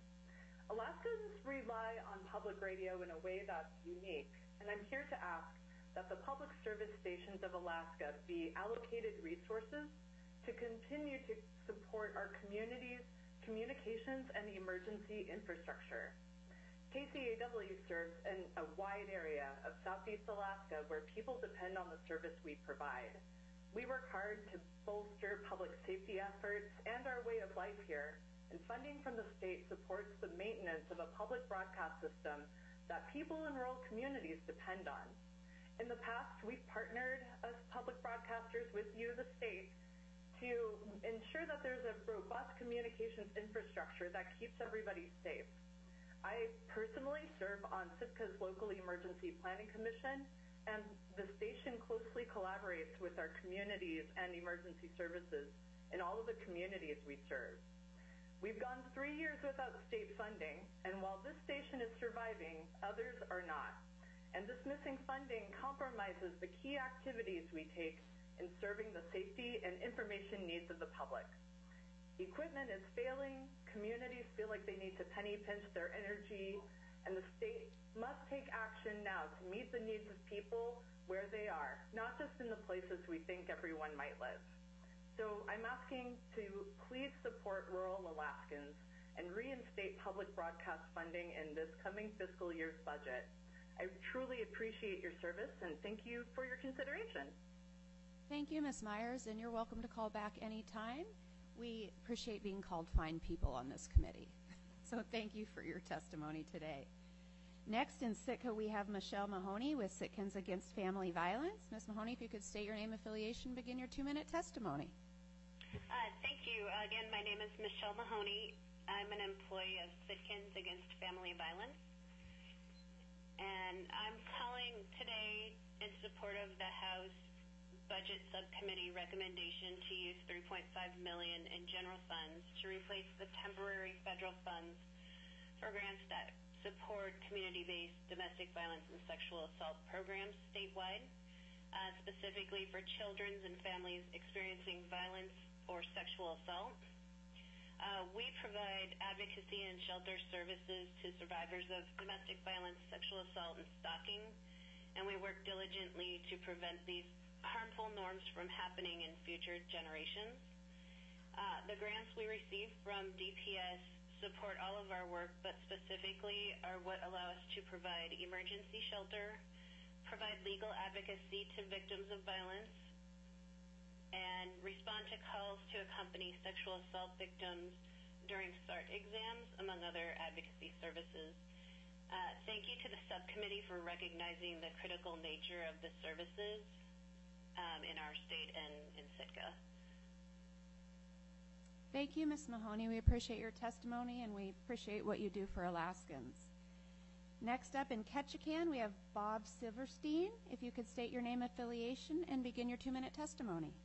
Alaskans rely on public radio in a way that's unique, and I'm here to ask that the public service stations of Alaska be allocated resources to continue to support our communities, communications, and emergency infrastructure. KCAW serves in a wide area of Southeast Alaska where people depend on the service we provide. We work hard to bolster public safety efforts and our way of life here, and funding from the state supports the maintenance of a public broadcast system that people in rural communities depend on. In the past, we've partnered as public broadcasters with you, the state, to ensure that there's a robust communications infrastructure that keeps everybody safe. I personally serve on Sitka's Local Emergency Planning Commission, and the station closely collaborates with our communities and emergency services in all of the communities we serve. We've gone 3 years without state funding, and while this station is surviving, others are not. And this missing funding compromises the key activities we take in serving the safety and information needs of the public. Equipment is failing, communities feel like they need to penny pinch their energy, and the state must take action now to meet the needs of people where they are, not just in the places we think everyone might live. So I'm asking to please support rural Alaskans and reinstate public broadcast funding in this coming fiscal year's budget. I truly appreciate your service, and thank you for your consideration. Thank you, Ms. Myers, and you're welcome to call back anytime. We appreciate being called fine people on this committee. So thank you for your testimony today. Next in Sitka, we have Michelle Mahoney with Sitkans Against Family Violence. Ms. Mahoney, if you could state your name, affiliation, begin your 2-minute testimony. Thank you. Again, my name is Michelle Mahoney. I'm an employee of Sitkans Against Family Violence. and I'm calling today in support of the House Budget Subcommittee recommendation to use $3.5 million in general funds to replace the temporary federal funds for grants that support community-based domestic violence and sexual assault programs statewide, specifically for children and families experiencing violence or sexual assault. We provide advocacy and shelter services to survivors of domestic violence, sexual assault, and stalking, and we work diligently to prevent these harmful norms from happening in future generations. The grants we receive from DPS support all of our work, but specifically are what allow us to provide emergency shelter, provide legal advocacy to victims of violence, and respond to calls to accompany sexual assault victims during SART exams, among other advocacy services. Thank you to the subcommittee for recognizing the critical nature of the services in our state and in Sitka. Thank you, Ms. Mahoney. We appreciate your testimony, and we appreciate what you do for Alaskans. Next up in Ketchikan, we have Bob Silverstein. If you could state your name, affiliation, and begin your 2-minute testimony.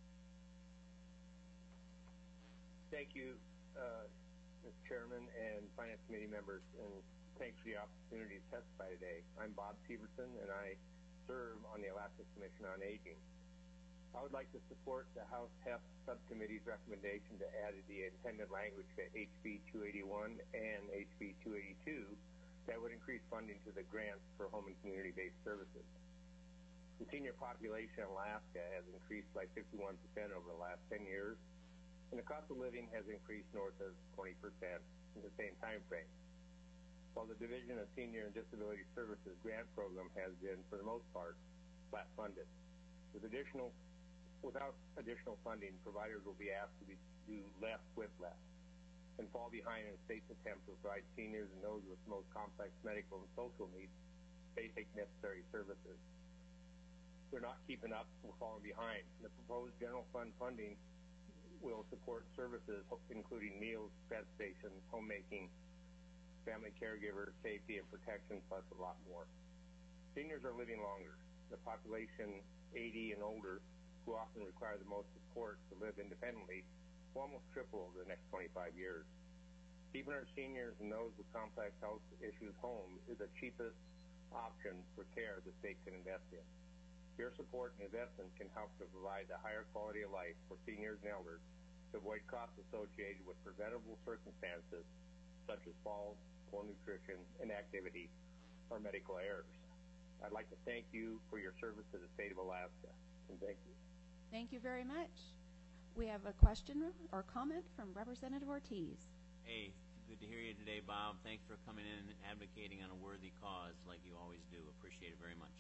Thank you, Mr. Chairman and Finance Committee members, and thanks for the opportunity to testify today. I'm Bob Severson, and I serve on the Alaska Commission on Aging. I would like to support the House HEF Subcommittee's recommendation to add the intended language to HB 281 and HB 282 that would increase funding to the grants for home and community-based services. The senior population in Alaska has increased by 51% over the last 10 years, and the cost of living has increased north of 20% in the same time frame. While the Division of Senior and Disability Services grant program has been, for the most part, flat funded. Without additional funding, providers will be asked to do less with less and fall behind in the state's attempt to provide seniors and those with the most complex medical and social needs basic necessary services. We're not keeping up, we're falling behind. The proposed general fund funding will support services including meals, bed stations, homemaking, family caregiver, safety and protection, plus a lot more. Seniors are living longer. The population 80 and older, who often require the most support to live independently, will almost triple over the next 25 years. Keeping our seniors and those with complex health issues home is the cheapest option for care the state can invest in. Your support and investment can help to provide a higher quality of life for seniors and elders to avoid costs associated with preventable circumstances such as falls, poor nutrition, inactivity, or medical errors. I'd like to thank you for your service to the state of Alaska, and thank you. Thank you very much. We have a question or comment from Representative Ortiz. Hey, good to hear you today, Bob. Thanks for coming in and advocating on a worthy cause like you always do. Appreciate it very much.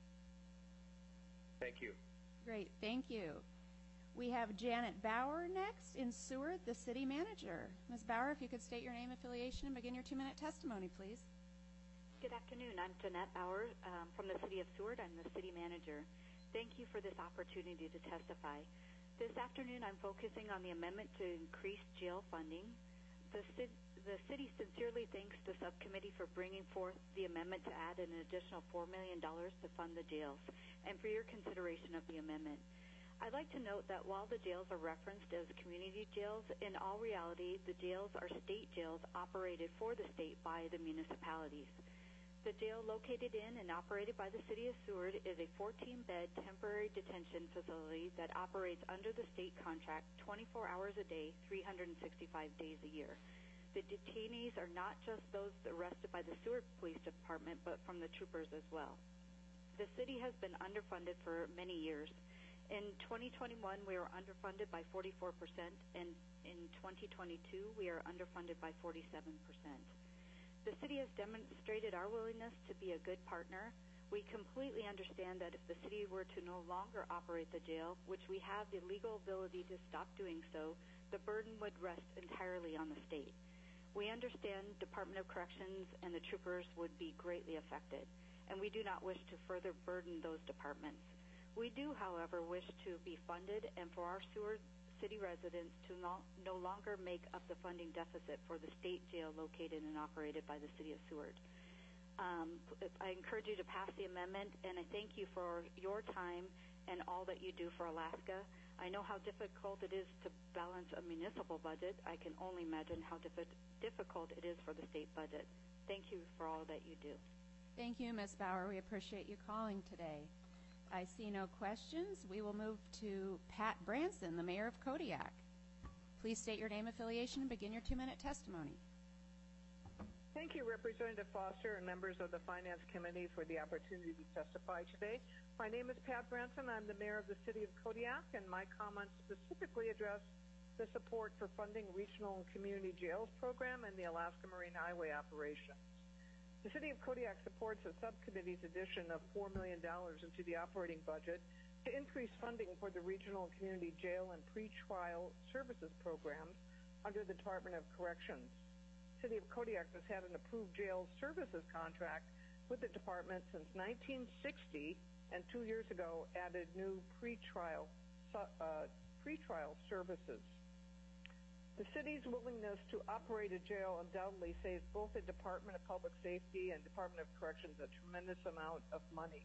Thank you. Great, thank you. We have Janet Bauer next in Seward, the city manager. Ms. Bauer, if you could state your name, affiliation, and begin your 2-minute testimony, please. Good afternoon. I'm Jeanette Bauer from the city of Seward. I'm the city manager. Thank you for this opportunity to testify. This afternoon, I'm focusing on the amendment to increase jail funding. The city sincerely thanks the subcommittee for bringing forth the amendment to add an additional $4 million to fund the jails, and for your consideration of the amendment. I'd like to note that while the jails are referenced as community jails, in all reality, the jails are state jails operated for the state by the municipalities. The jail located in and operated by the city of Seward is a 14-bed temporary detention facility that operates under the state contract 24 hours a day, 365 days a year. The detainees are not just those arrested by the Seward Police Department, but from the troopers as well. The city has been underfunded for many years. In 2021, we were underfunded by 44%, and in 2022, we are underfunded by 47%. The city has demonstrated our willingness to be a good partner. We completely understand that if the city were to no longer operate the jail, which we have the legal ability to stop doing so, the burden would rest entirely on the state. We understand Department of Corrections and the troopers would be greatly affected, and we do not wish to further burden those departments. We do, however, wish to be funded and for our Seward city residents to no longer make up the funding deficit for the state jail located and operated by the city of Seward. I encourage you to pass the amendment, and I thank you for your time and all that you do for Alaska. I know how difficult it is to balance a municipal budget. I can only imagine how difficult it is for the state budget. Thank you for all that you do. Thank you, Ms. Bauer. We appreciate you calling today. I see no questions. We will move to Pat Branson, the mayor of Kodiak. Please state your name, affiliation, and begin your 2-minute testimony. Thank you, Representative Foster and members of the Finance Committee for the opportunity to testify today. My name is Pat Branson. I'm the mayor of the city of Kodiak, and my comments specifically address the support for funding regional and community jails program and the Alaska Marine Highway operations. The city of Kodiak supports a subcommittee's addition of $4 million into the operating budget to increase funding for the regional and community jail and pretrial services programs under the Department of Corrections. The city of Kodiak has had an approved jail services contract with the department since 1960, and 2 years ago added new pretrial services. The city's willingness to operate a jail undoubtedly saves both the Department of Public Safety and Department of Corrections a tremendous amount of money.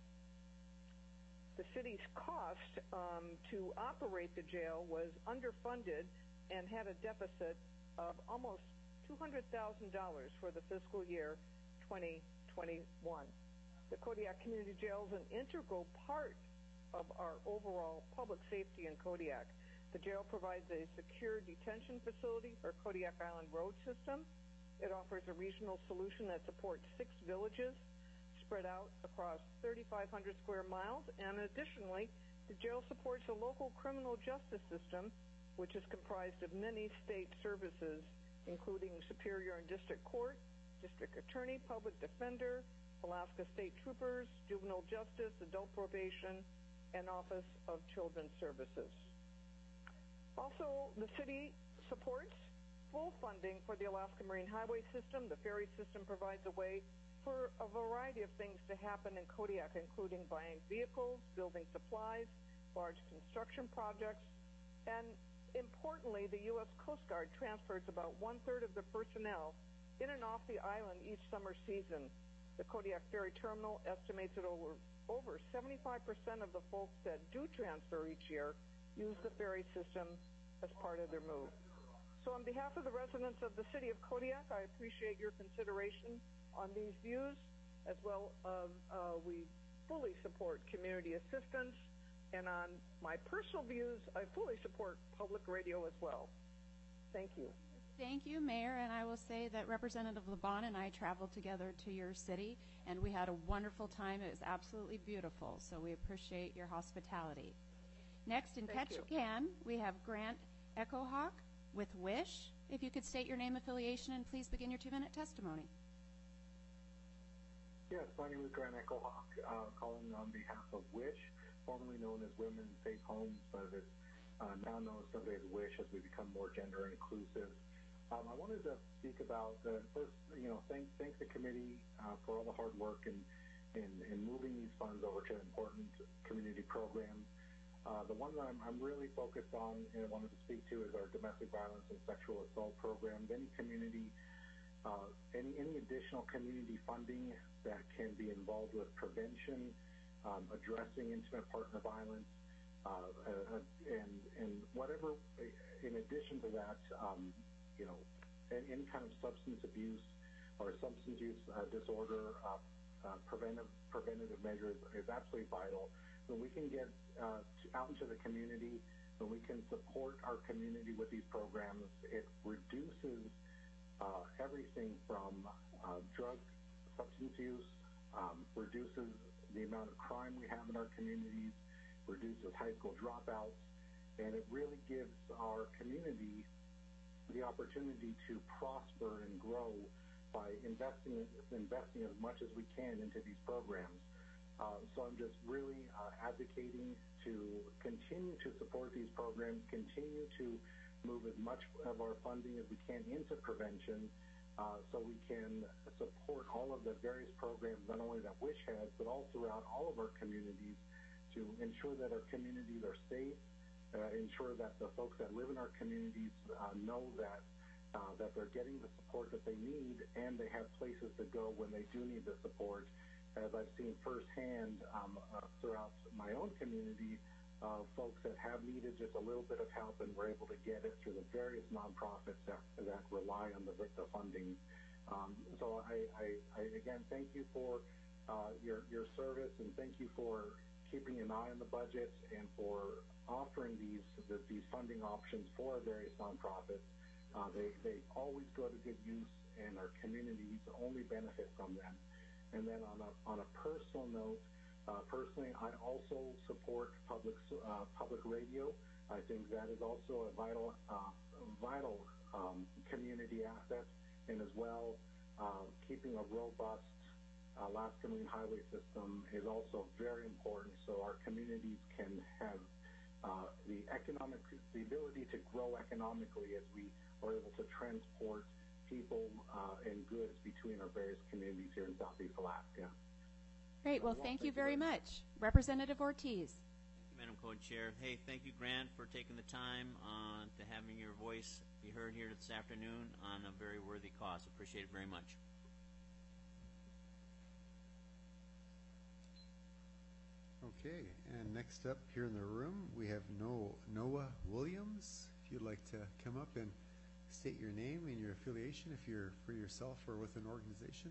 The city's cost to operate the jail was underfunded and had a deficit of almost $200,000 for the fiscal year 2021. The Kodiak Community Jail is an integral part of our overall public safety in Kodiak. The jail provides a secure detention facility for Kodiak Island Road system. It offers a regional solution that supports 6 villages spread out across 3,500 square miles, and additionally, the jail supports a local criminal justice system, which is comprised of many state services, including Superior and District Court, District Attorney, Public Defender, Alaska State Troopers, Juvenile Justice, Adult Probation, and Office of Children's Services. Also, the city supports full funding for the Alaska Marine Highway system. The ferry system provides a way for a variety of things to happen in Kodiak, including buying vehicles, building supplies, large construction projects, and importantly, the U.S. Coast Guard transfers about 1/3 of the personnel in and off the island each summer season. The Kodiak Ferry Terminal estimates that over 75% of the folks that do transfer each year use the ferry system as part of their move. So on behalf of the residents of the city of Kodiak, I appreciate your consideration on these views, as well as we fully support community assistance. And on my personal views, I fully support public radio as well. Thank you. Thank you, Mayor, and I will say that Representative LeBon and I traveled together to your city, and we had a wonderful time. It was absolutely beautiful, so we appreciate your hospitality. Next, in Ketchikan, we have Grant Echohawk with WISH. If you could state your name, affiliation, and please begin your 2-minute testimony. Yes, my name is Grant Echohawk, calling on behalf of WISH, formerly known as Women in Safe Homes, but it's now known simply as WISH as we become more gender inclusive. I wanted to speak about first, thank the committee for all the hard work in moving these funds over to important community programs. The one that I'm really focused on and wanted to speak to is our domestic violence and sexual assault programs. Any additional community funding that can be involved with prevention, addressing intimate partner violence, and whatever. In addition to that, any kind of substance abuse or substance use disorder preventative measures is absolutely vital. When we can get out into the community, when we can support our community with these programs, it reduces everything from drug substance use, reduces the amount of crime we have in our communities, reduces high school dropouts, and it really gives our community the opportunity to prosper and grow by investing as much as we can into these programs. So I'm just really advocating to continue to support these programs, continue to move as much of our funding as we can into prevention, so we can support all of the various programs, not only that WISH has, but all throughout all of our communities, to ensure that our communities are safe, ensure that the folks that live in our communities know that that they're getting the support that they need, and they have places to go when they do need the support. As I've seen firsthand throughout my own community, folks that have needed just a little bit of help and were able to get it through the various nonprofits that rely on the funding. So I again thank you for your service, and thank you for keeping an eye on the budget and for offering these funding options for our various nonprofits. They always go to good use, and our communities only benefit from them. And then on a personal note, personally, I also support public radio. I think that is also a vital community asset, and as well, keeping a robust Alaska Marine Highway system is also very important, so our communities can have the ability to grow economically as we are able to transport people and goods between our various communities here in Southeast Alaska. Great. Well, thank you very much. Representative Ortiz. Thank you, Madam Co-Chair. Hey, thank you, Grant, for taking the time to having your voice be heard here this afternoon on a very worthy cause. Appreciate it very much. Okay, and next up here in the room, we have Noah Williams. If you'd like to come up and state your name and your affiliation, if you're for yourself or with an organization.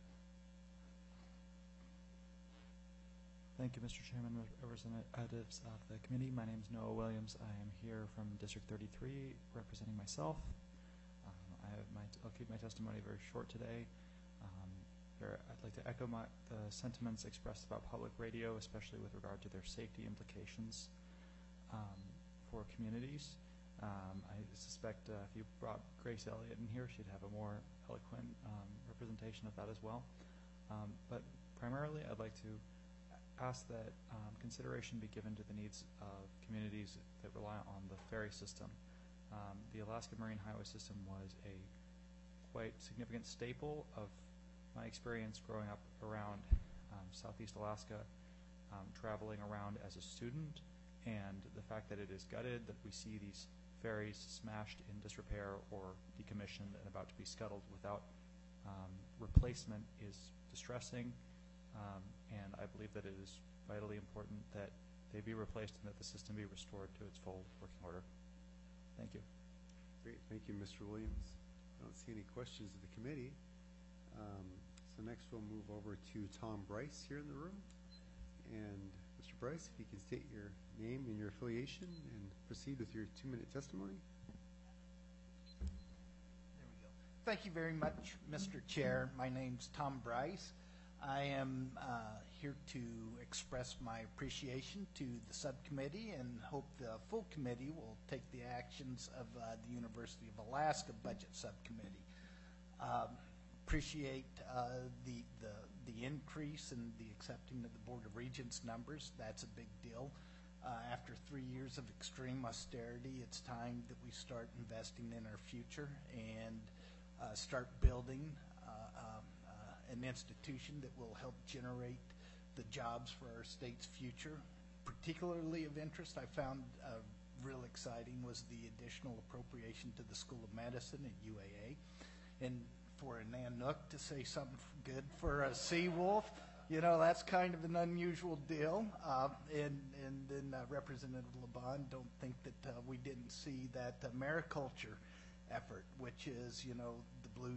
Thank you, Mr. Chairman, representatives of the committee. My name is Noah Williams. I am here from District 33, representing myself. I'll keep my testimony very short today. I'd like to echo the sentiments expressed about public radio, especially with regard to their safety implications for communities. I suspect if you brought Grace Elliott in here, she'd have a more eloquent representation of that as well. But primarily, I'd like to ask that consideration be given to the needs of communities that rely on the ferry system. The Alaska Marine Highway system was a quite significant staple of my experience growing up around Southeast Alaska, traveling around as a student, and the fact that it is gutted, that we see these ferries smashed in disrepair or decommissioned and about to be scuttled without replacement is distressing, and I believe that it is vitally important that they be replaced and that the system be restored to its full working order. Thank you. Great, thank you, Mr. Williams. I don't see any questions of the committee. So next we'll move over to Tom Bryce here in the room. And Mr. Bryce, if you can state your name and your affiliation and proceed with your 2-minute testimony. There we go. Thank you very much, Mr. Chair. My name's Tom Bryce. I am here to express my appreciation to the subcommittee and hope the full committee will take the actions of the University of Alaska Budget Subcommittee. Appreciate the increase in the accepting of the Board of Regents numbers. That's a big deal. After 3 years of extreme austerity, it's time that we start investing in our future and start building an institution that will help generate the jobs for our state's future. Particularly of interest, I found real exciting was the additional appropriation to the School of Medicine at UAA. And for a Nanook to say something good for a Seawolf, you know, that's kind of an unusual deal. And then Representative LeBon, don't think that we didn't see that mariculture effort, which is, you know, the blue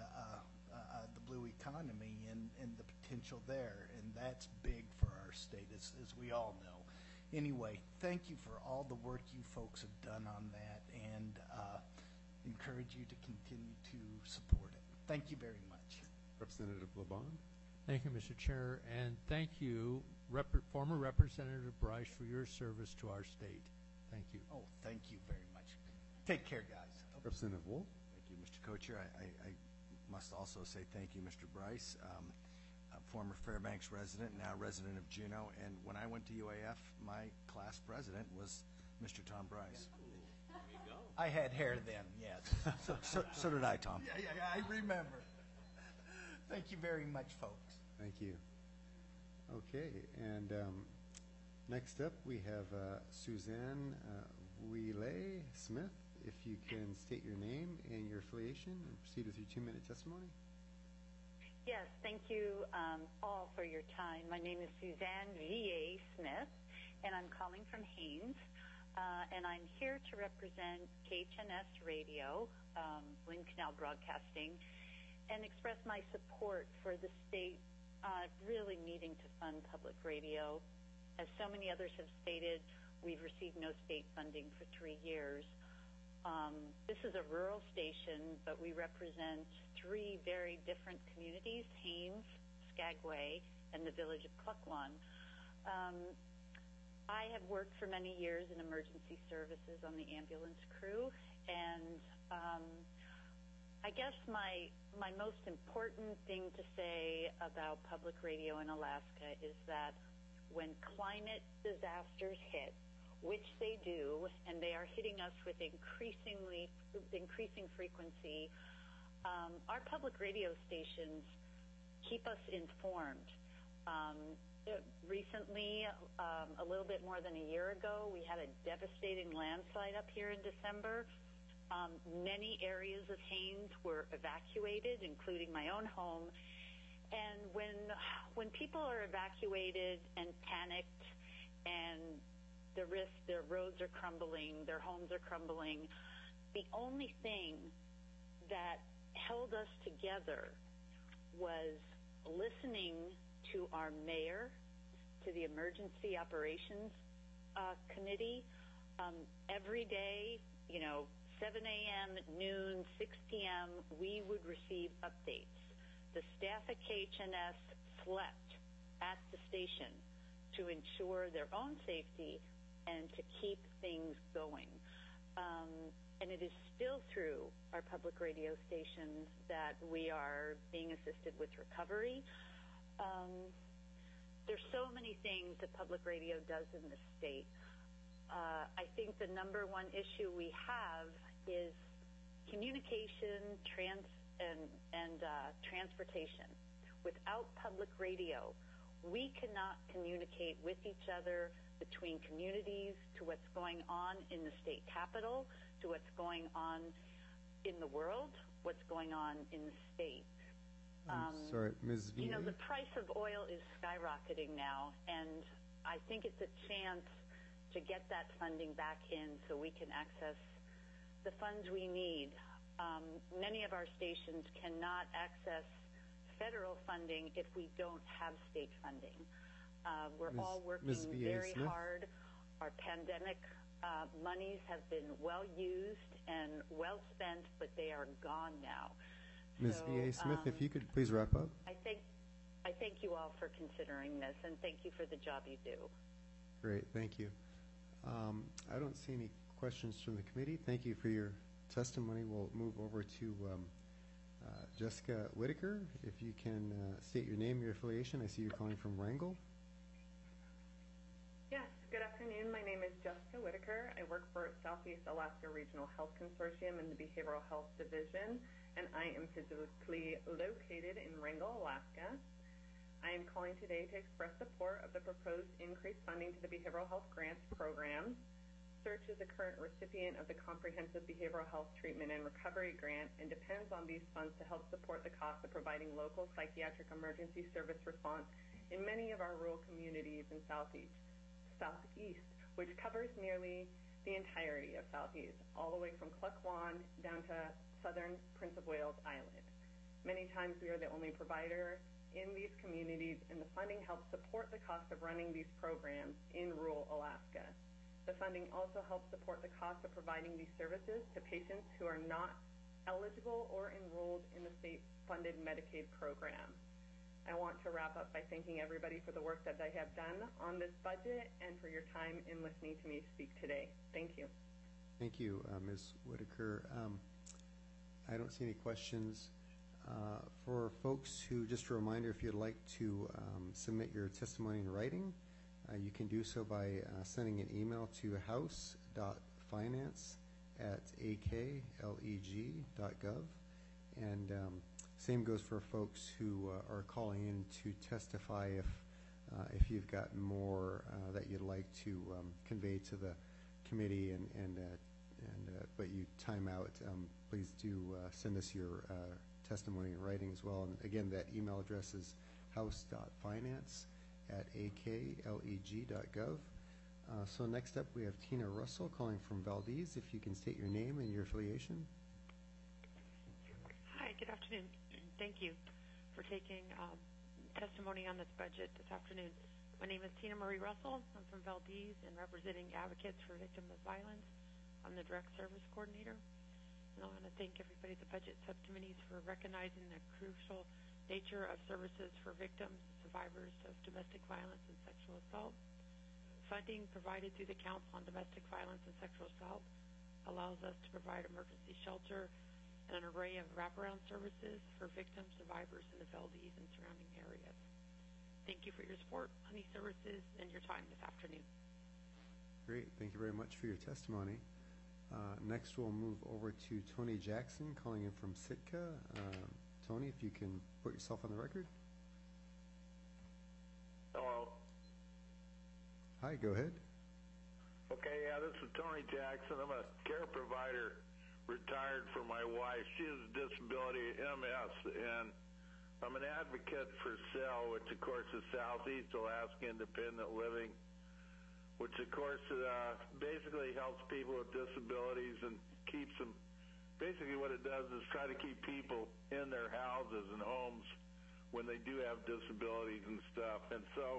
economy and the potential there, and that's big for our state, as we all know. Anyway, thank you for all the work you folks have done on that, and encourage you to continue to support it. Thank you very much. Representative LeBon. Thank you, Mr. Chair, and thank you, former Representative Bryce, for your service to our state. Thank you. Oh, thank you very much. Take care, guys. Representative Wolf. Thank you, Mr. Co-Chair. I must also say thank you, Mr. Bryce, a former Fairbanks resident, now resident of Juneau, and when I went to UAF, my class president was Mr. Tom Bryce. There you go. I had hair then, yes. So did I, Tom. Yeah, I remember. Thank you very much, folks. Thank you. Okay, and next up we have Suzanne Wheeler Smith. if you can state your name and your affiliation and proceed with your 2-minute testimony. Yes, thank you all for your time. My name is Suzanne V.A. Smith, and I'm calling from Haines. And I'm here to represent KHNS Radio, Lynn Canal Broadcasting, and express my support for the state really needing to fund public radio. As so many others have stated, we've received no state funding for 3 years. This is a rural station, but we represent 3 very different communities, Haines, Skagway, and the village of Klukwan. I have worked for many years in emergency services on the ambulance crew, and I guess my most important thing to say about public radio in Alaska is that when climate disasters hit, which they do, and they are hitting us with increasing frequency, our public radio stations keep us informed. Recently, a little bit more than a year ago, we had a devastating landslide up here in December. Many areas of Haines were evacuated, including my own home. And when people are evacuated and panicked and their roads are crumbling, their homes are crumbling, the only thing that held us together was listening to our mayor, to the Emergency Operations Committee. Every day, 7 a.m., noon, 6 p.m., we would receive updates. The staff at KHNS slept at the station to ensure their own safety and to keep things going. And it is still through our public radio stations that we are being assisted with recovery. There's so many things that public radio does in the state. I think the number one issue we have is communication and transportation. Without public radio, we cannot communicate with each other between communities to what's going on in the state capital, to what's going on in the world, what's going on in the state. I'm sorry, Ms. V.A.? The price of oil is skyrocketing now, and I think it's a chance to get that funding back in so we can access the funds we need. Many of our stations cannot access federal funding if we don't have state funding. We're all working very hard. Our pandemic monies have been well used and well spent, but they are gone now. Ms. V.A. Smith, if you could please wrap up. I thank you all for considering this, and thank you for the job you do. Great, thank you. I don't see any questions from the committee. Thank you for your testimony. We'll move over to Jessica Whitaker. If you can state your name, your affiliation. I see you're calling from Wrangell. Yes, good afternoon. My name is Jessica Whitaker. I work for Southeast Alaska Regional Health Consortium in the Behavioral Health Division, and I am physically located in Wrangell, Alaska. I am calling today to express support of the proposed increased funding to the Behavioral Health Grants Program. Search is a current recipient of the Comprehensive Behavioral Health Treatment and Recovery Grant and depends on these funds to help support the cost of providing local psychiatric emergency service response in many of our rural communities in Southeast, which covers nearly the entirety of Southeast, all the way from Klukwan down to southern Prince of Wales Island. Many times we are the only provider in these communities, and the funding helps support the cost of running these programs in rural Alaska. The funding also helps support the cost of providing these services to patients who are not eligible or enrolled in the state-funded Medicaid program. I want to wrap up by thanking everybody for the work that they have done on this budget and for your time in listening to me speak today. Thank you. Thank you, Ms. Whitaker. I don't see any questions. For folks who, just a reminder, if you'd like to submit your testimony in writing, you can do so by sending an email to house.finance@akleg.gov. And same goes for folks who are calling in to testify if you've got more that you'd like to convey to the committee and but you time out, please do send us your testimony in writing as well. And again, that email address is house.finance@akleg.gov. So next up, we have Tina Russell calling from Valdez. If you can state your name and your affiliation. Hi, good afternoon. Thank you for taking testimony on this budget this afternoon. My name is Tina Marie Russell. I'm from Valdez and representing Advocates for Victims of Violence. I'm the Direct Service Coordinator. And I want to thank everybody at the Budget Subcommittees for recognizing the crucial nature of services for victims, survivors of domestic violence and sexual assault. Funding provided through the Council on Domestic Violence and Sexual Assault allows us to provide emergency shelter and an array of wraparound services for victims, survivors in the Valdez and surrounding areas. Thank you for your support on these services and your time this afternoon. Great. Thank you very much for your testimony. Next, we'll move over to Tony Jackson calling in from Sitka. Tony, if you can put yourself on the record. Hello. Hi, go ahead. Okay, yeah, this is Tony Jackson. I'm a care provider, retired for my wife. She has a disability, MS, and I'm an advocate for SEL, which of course is Southeast Alaska Independent Living, which of course basically helps people with disabilities and keeps them. Basically what it does is try to keep people in their houses and homes when they do have disabilities and stuff. And so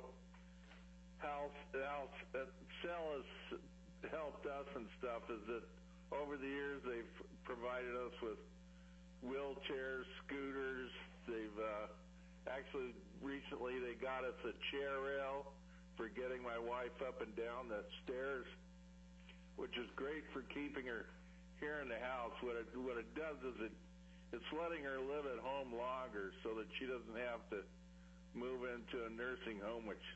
SEL has helped us and stuff is that over the years they've provided us with wheelchairs, scooters. They've actually recently they got us a chair rail for getting my wife up and down the stairs, which is great for keeping her here in the house. What it does is it's letting her live at home longer so that she doesn't have to move into a nursing home, which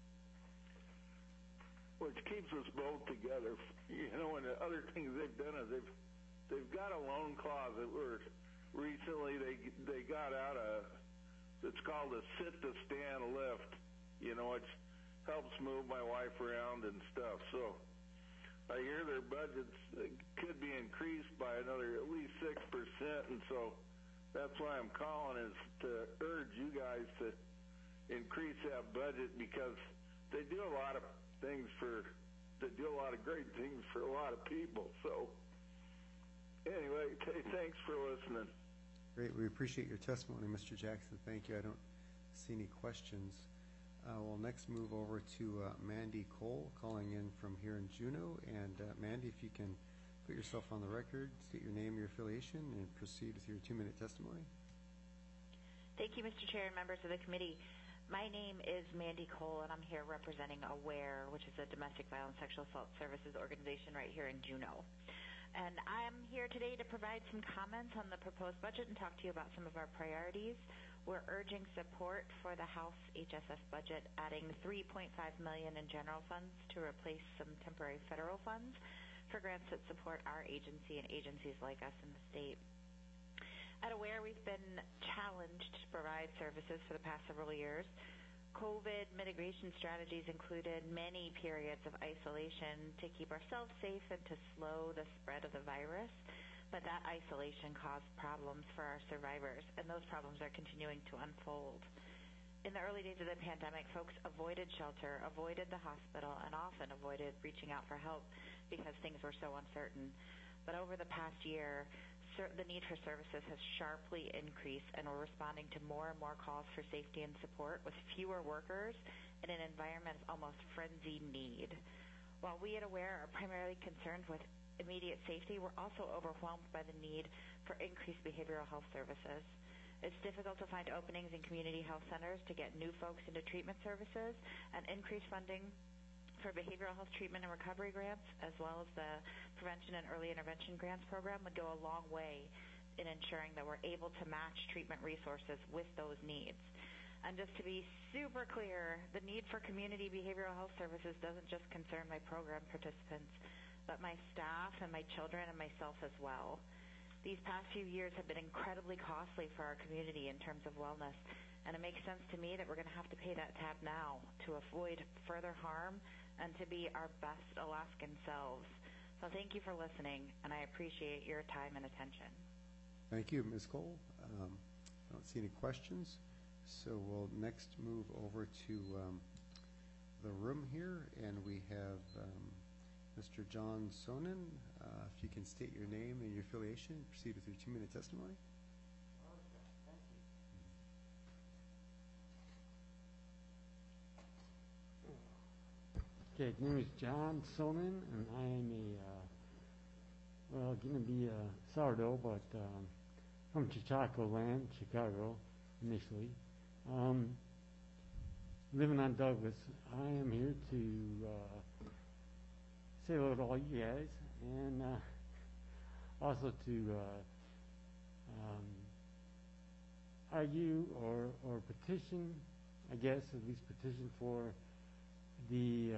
keeps us both together. You know, and the other things they've done is they've got a loan closet where recently they got out it's called a sit-to-stand lift. You know, it helps move my wife around and stuff. So I hear their budgets could be increased by another at least 6%, and so that's why I'm calling is to urge you guys to increase that budget because they do a lot of things they do a lot of great things for a lot of people. So anyway, thanks for listening. Great. We appreciate your testimony, Mr. Jackson. Thank you. I don't see any questions. We'll next move over to Mandy Cole calling in from here in Juneau. And Mandy, if you can put yourself on the record, state your name, your affiliation, and proceed with your 2-minute testimony. Thank you, Mr. Chair and members of the committee. My name is Mandy Cole, and I'm here representing AWARE, which is a domestic violence sexual assault services organization right here in Juneau. And I'm here today to provide some comments on the proposed budget and talk to you about some of our priorities. We're urging support for the House HSS budget, adding $3.5 million in general funds to replace some temporary federal funds for grants that support our agency and agencies like us in the state. At AWARE, we've been challenged to provide services for the past several years. COVID mitigation strategies included many periods of isolation to keep ourselves safe and to slow the spread of the virus. But that isolation caused problems for our survivors, and those problems are continuing to unfold. In the early days of the pandemic, folks avoided shelter, avoided the hospital, and often avoided reaching out for help because things were so uncertain. But over the past year, the need for services has sharply increased, and we're responding to more and more calls for safety and support with fewer workers in an environment of almost frenzied need. While we at AWARE are primarily concerned with immediate safety, we're also overwhelmed by the need for increased behavioral health services. It's difficult to find openings in community health centers to get new folks into treatment services, and increased funding for behavioral health treatment and recovery grants, as well as the Prevention and Early Intervention Grants program, would go a long way in ensuring that we're able to match treatment resources with those needs. And just to be super clear, the need for community behavioral health services doesn't just concern my program participants, but my staff and my children and myself as well. These past few years have been incredibly costly for our community in terms of wellness, and it makes sense to me that we're going to have to pay that tab now to avoid further harm and to be our best Alaskan selves. So thank you for listening, and I appreciate your time and attention. Thank you, Ms. Cole. I don't see any questions, so we'll next move over to the room here, and we have Mr. John Sonnen. If you can state your name and your affiliation, proceed with your 2-minute testimony. Okay, my name is John Sonnen, and I am going to be a sourdough, but from Chicagoland, Chicago, initially. Living on Douglas, I am here to say hello to all you guys, and also to argue or petition, I guess, at least petition for the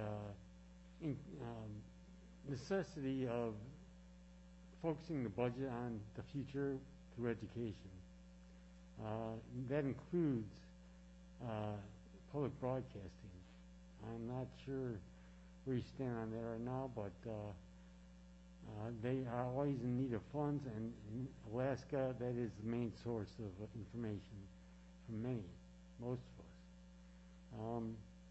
necessity of focusing the budget on the future through education. That includes public broadcasting. I'm not sure where you stand on that right now, but they are always in need of funds, and in Alaska, that is the main source of information for most of us.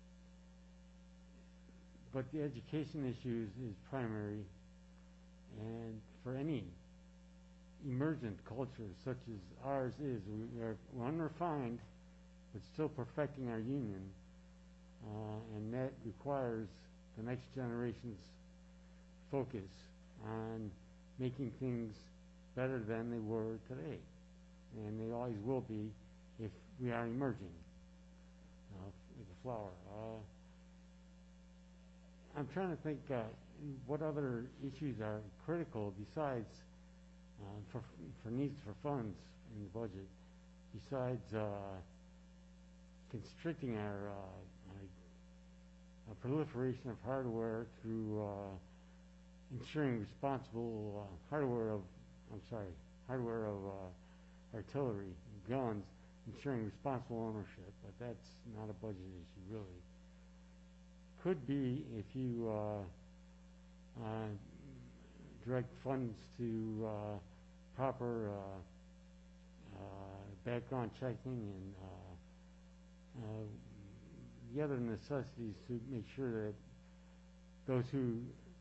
But the education issue is primary, and for any emergent culture such as ours is, we're unrefined, but still perfecting our union, and that requires the next generation's focus on making things better than they were today, and they always will be if we are emerging, like a flower. I'm trying to think what other issues are critical besides for needs for funds in the budget, besides constricting our proliferation of hardware through ensuring responsible hardware of artillery, guns, ensuring responsible ownership. But that's not a budget issue, really. Could be if you direct funds to proper background checking and the other necessities to make sure that those who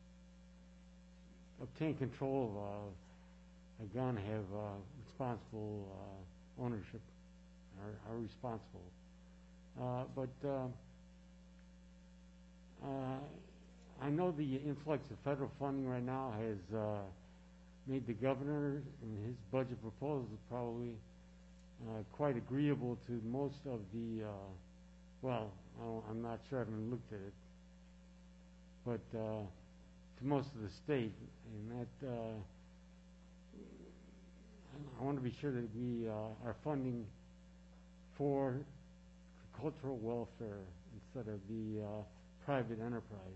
obtain control of a gun have responsible ownership, are responsible. I know the influx of federal funding right now has made the governor and his budget proposal probably quite agreeable to most of the, I'm not sure, I haven't looked at it, but to most of the state, and that I want to be sure that we are funding for cultural welfare instead of the private enterprise.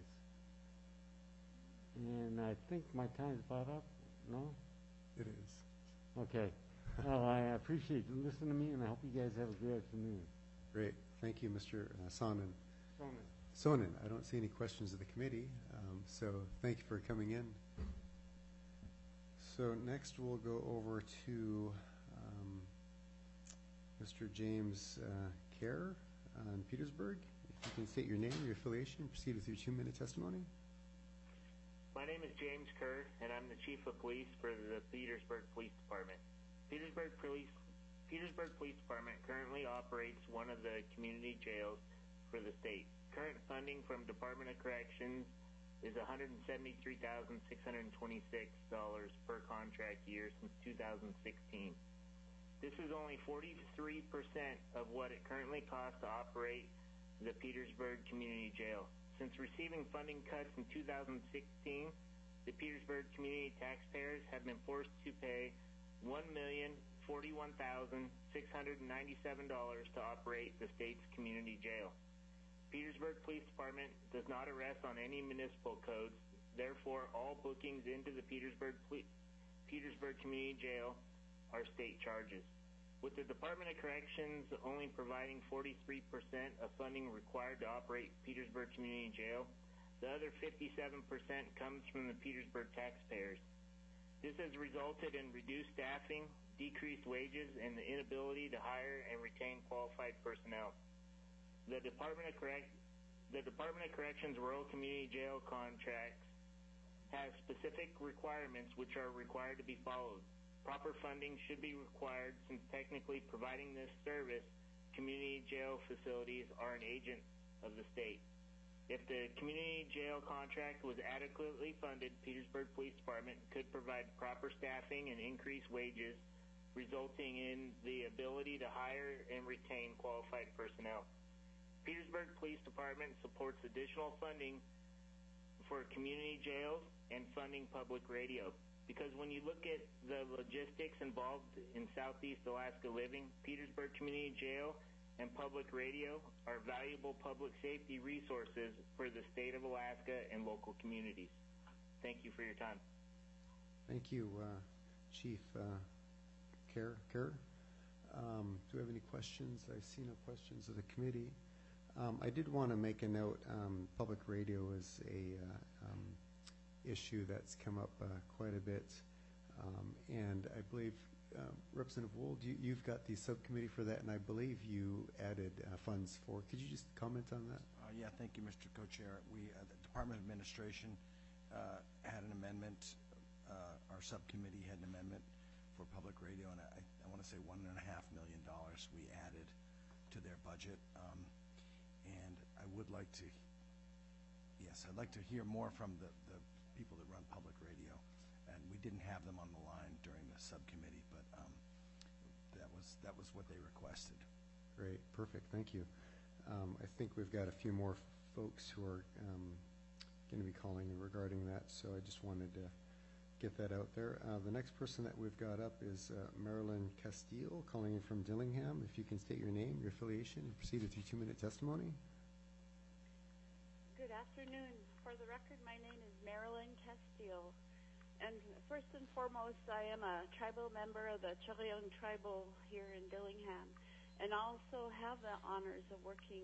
And I think my time is about up. No? It is. Okay. Well, I appreciate you listening to me, and I hope you guys have a great afternoon. Great. Thank you, Mr. Sonnen. Sonnen. Sonnen, I don't see any questions of the committee, so thank you for coming in. So next we'll go over to Mr. James Kerr in Petersburg. If you can state your name, your affiliation, proceed with your 2-minute testimony. My name is James Kerr, and I'm the Chief of Police for the Petersburg Police Department. Petersburg Police Department currently operates one of the community jails for the state. Current funding from Department of Corrections is $173,626 per contract year since 2016. This is only 43% of what it currently costs to operate the Petersburg Community Jail. Since receiving funding cuts in 2016, the Petersburg community taxpayers have been forced to pay $1,041,697 to operate the state's community jail. Petersburg Police Department does not arrest on any municipal codes. Therefore, all bookings into the Petersburg Community Jail are state charges. With the Department of Corrections only providing 43% of funding required to operate Petersburg Community Jail, The other 57% comes from the Petersburg taxpayers. This has resulted in reduced staffing, decreased wages, and the inability to hire and retain qualified personnel. The Department of Corrections Rural Community Jail contracts have specific requirements which are required to be followed. Proper funding should be required since technically providing this service, community jail facilities are an agent of the state. If the community jail contract was adequately funded, Petersburg Police Department could provide proper staffing and increase wages, resulting in the ability to hire and retain qualified personnel. Petersburg Police Department supports additional funding for community jails and funding public radio. Because when you look at the logistics involved in Southeast Alaska living, Petersburg Community Jail and public radio are valuable public safety resources for the state of Alaska and local communities. Thank you for your time. Thank you, Chief Kerr. Do we have any questions? I see no questions of the committee. I did want to make a note. Public radio is a issue that's come up quite a bit, and I believe Representative Wold, you've got the subcommittee for that, and I believe you added funds for. Could you just comment on that? Yeah, thank you, Mr. Co-Chair. The Department of Administration had an amendment. Our subcommittee had an amendment for public radio, and I want to say $1.5 million we added to their budget. And I would like to, I'd like to hear more from the people that run public radio. And we didn't have them on the line during the subcommittee, but that was what they requested. Great, perfect, thank you. I think we've got a few more folks who are going to be calling regarding that, so I just wanted to get that out there. The next person that we've got up is Marilyn Castile, calling in from Dillingham. If you can state your name, your affiliation, and proceed with your 2-minute testimony. Good afternoon. For the record, my name is Marilyn Castile. And first and foremost, I am a tribal member of the Chiliang Tribal here in Dillingham, and also have the honors of working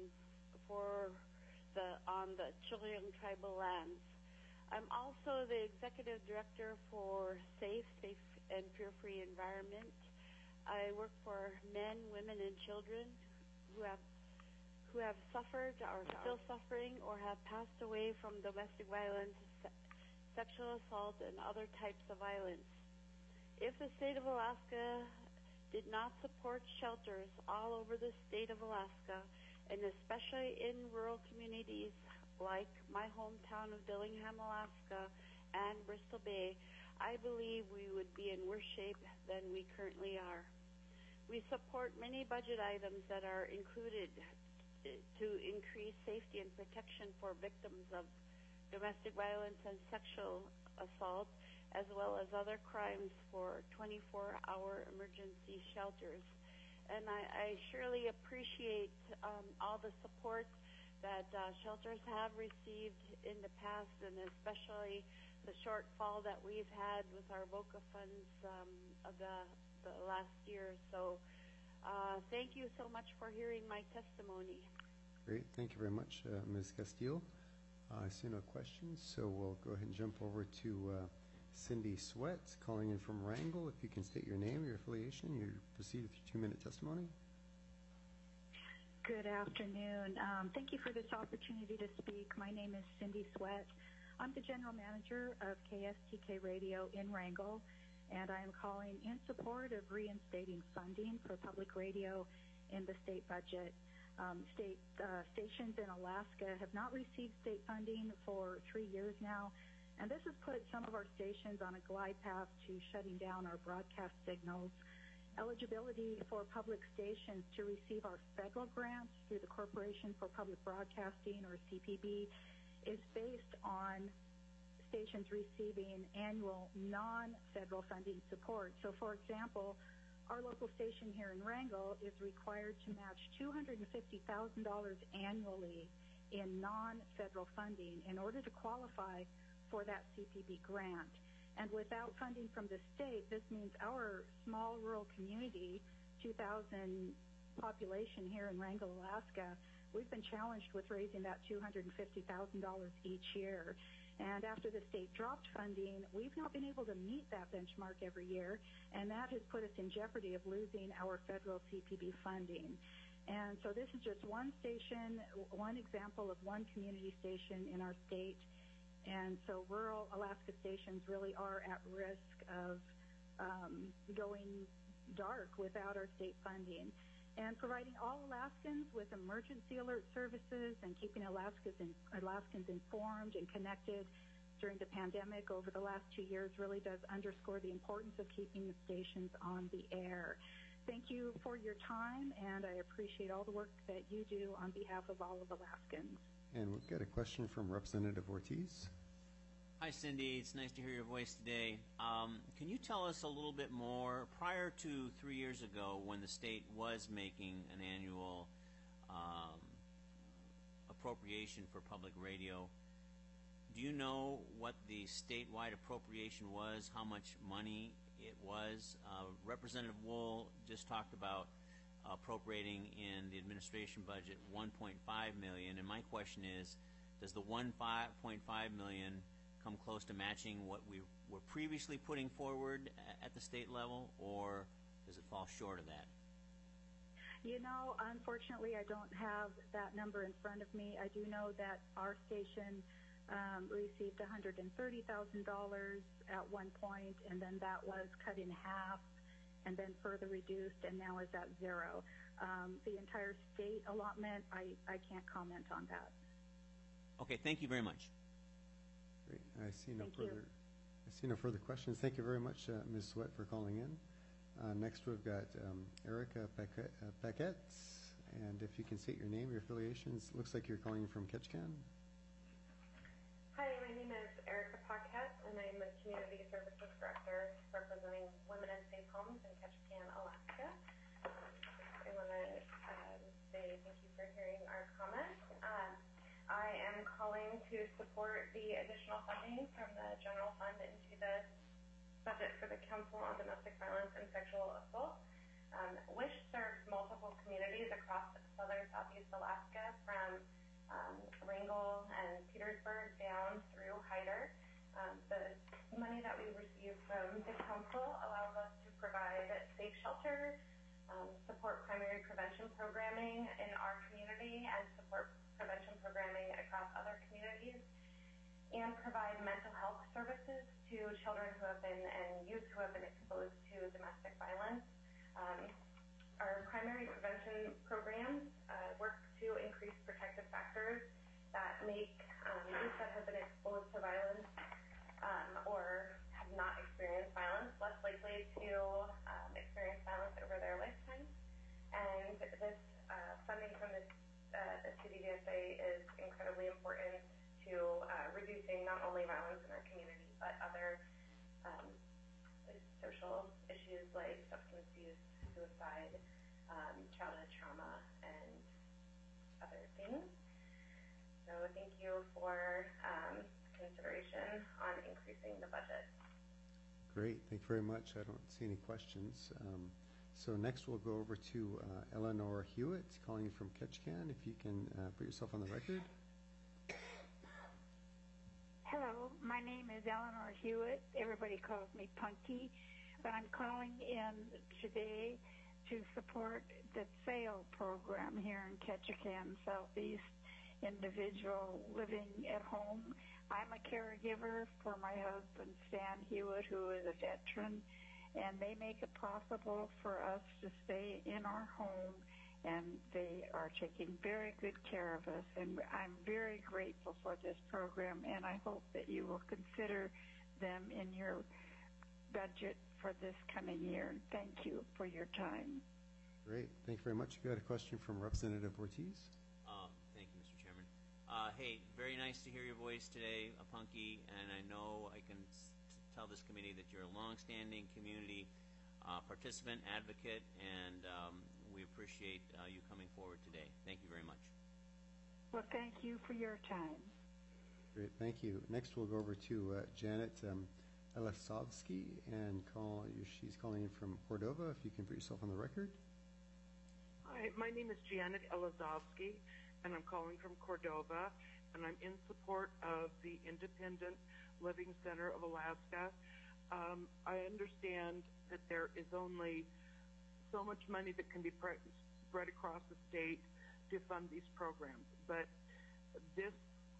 on the Chiliang Tribal lands. I'm also the executive director for Safe and Fear-Free Environment. I work for men, women, and children who have suffered, are still suffering, or have passed away from domestic violence, sexual assault, and other types of violence. If the state of Alaska did not support shelters all over the state of Alaska, and especially in rural communities like my hometown of Dillingham, Alaska, and Bristol Bay, I believe we would be in worse shape than we currently are. We support many budget items that are included to increase safety and protection for victims of domestic violence and sexual assault, as well as other crimes, for 24-hour emergency shelters. And I surely appreciate all the support that shelters have received in the past, and especially the shortfall that we've had with our VOCA funds of the last year. So thank you so much for hearing my testimony. Great. Thank you very much, Ms. Castile. I see no questions, so we'll go ahead and jump over to Cindy Sweat, calling in from Wrangell. If you can state your name, your affiliation, you proceed with your 2-minute testimony. Good afternoon. Thank you for this opportunity to speak. My name is Cindy Sweat. I'm the general manager of KSTK Radio in Wrangell, and I am calling in support of reinstating funding for public radio in the state budget. State stations in Alaska have not received state funding for 3 years now, and this has put some of our stations on a glide path to shutting down our broadcast signals. Eligibility for public stations to receive our federal grants through the Corporation for Public Broadcasting, or CPB, is based on stations receiving annual non-federal funding support. So, for example, our local station here in Wrangell is required to match $250,000 annually in non-federal funding in order to qualify for that CPB grant. And without funding from the state, this means our small rural community, 2,000 population here in Wrangell, Alaska, we've been challenged with raising that $250,000 each year. And after the state dropped funding, we've not been able to meet that benchmark every year, and that has put us in jeopardy of losing our federal CPB funding. And so this is just one station, one example of one community station in our state. And so rural Alaska stations really are at risk of going dark without our state funding. And providing all Alaskans with emergency alert services and keeping Alaskans informed and connected during the pandemic over the last 2 years really does underscore the importance of keeping the stations on the air. Thank you for your time, and I appreciate all the work that you do on behalf of all of Alaskans. And we've got a question from Representative Ortiz. Hi, Cindy. It's nice to hear your voice today. Can you tell us a little bit more, prior to 3 years ago when the state was making an annual appropriation for public radio, do you know what the statewide appropriation was, how much money it was? Representative Wool just talked about appropriating in the administration budget $1.5 million, and my question is, does the $1.5 million come close to matching what we were previously putting forward at the state level, or does it fall short of that? You know, unfortunately, I don't have that number in front of me. I do know that our station received $130,000 at one point, and then that was cut in half and then further reduced and now is at zero. The entire state allotment, I can't comment on that. Okay, thank you very much. Great. I see no further questions. Thank you very much, Ms. Sweat, for calling in. Next, we've got Erica Paquette, and if you can state your name, your affiliations. Looks like you're calling from Ketchikan. Hi, my name is Erica Paquette, and I'm the Community Services Director representing Women in Safe Homes in Ketchikan, Alaska. I want to say thank you for hearing our comments. I am calling to support the additional funding from the general fund into the budget for the Council on Domestic Violence and Sexual Assault. WISH serves multiple communities across southern Southeast Alaska, from Wrangell and Petersburg down through Hyder. The money that we receive from the Council allows us to provide safe shelter, support primary prevention programming in our community, and support prevention programming across other communities, and provide mental health services to children who have been and youth who have been exposed to domestic violence. Our primary prevention programs work to increase protective factors that make youth that have been exposed to violence or have not experienced violence less likely to experience violence over their lifetime. And this funding from the CDVSA is incredibly important to reducing not only violence in our community, but other social issues like substance use, suicide, childhood trauma, and other things. So thank you for consideration on increasing the budget. Great. Thank you very much. I don't see any questions. So next we'll go over to Eleanor Hewitt, calling from Ketchikan. If you can put yourself on the record. Hello, my name is Eleanor Hewitt. Everybody calls me Punky, but I'm calling in today to support the SAIL program here in Ketchikan, Southeast, individual living at home. I'm a caregiver for my husband, Stan Hewitt, who is a veteran, and they make it possible for us to stay in our home, and they are taking very good care of us, and I'm very grateful for this program, and I hope that you will consider them in your budget for this coming year. Thank you for your time. Great. Thank you very much. You got a question from Representative Ortiz? Thank you, Mr. Chairman. Hey, very nice to hear your voice today, Punky, and I know I can tell this committee that you're a long-standing community participant, advocate, and we appreciate you coming forward today. Thank you very much. Well, thank you for your time. Great, thank you. Next we'll go over to Janet Elisovsky, and she's calling in from Cordova. If you can put yourself on the record. Hi, my name is Janet Elisovsky, and I'm calling from Cordova, and I'm in support of the Independent Living Center of Alaska. I understand that there is only so much money that can be spread across the state to fund these programs, but this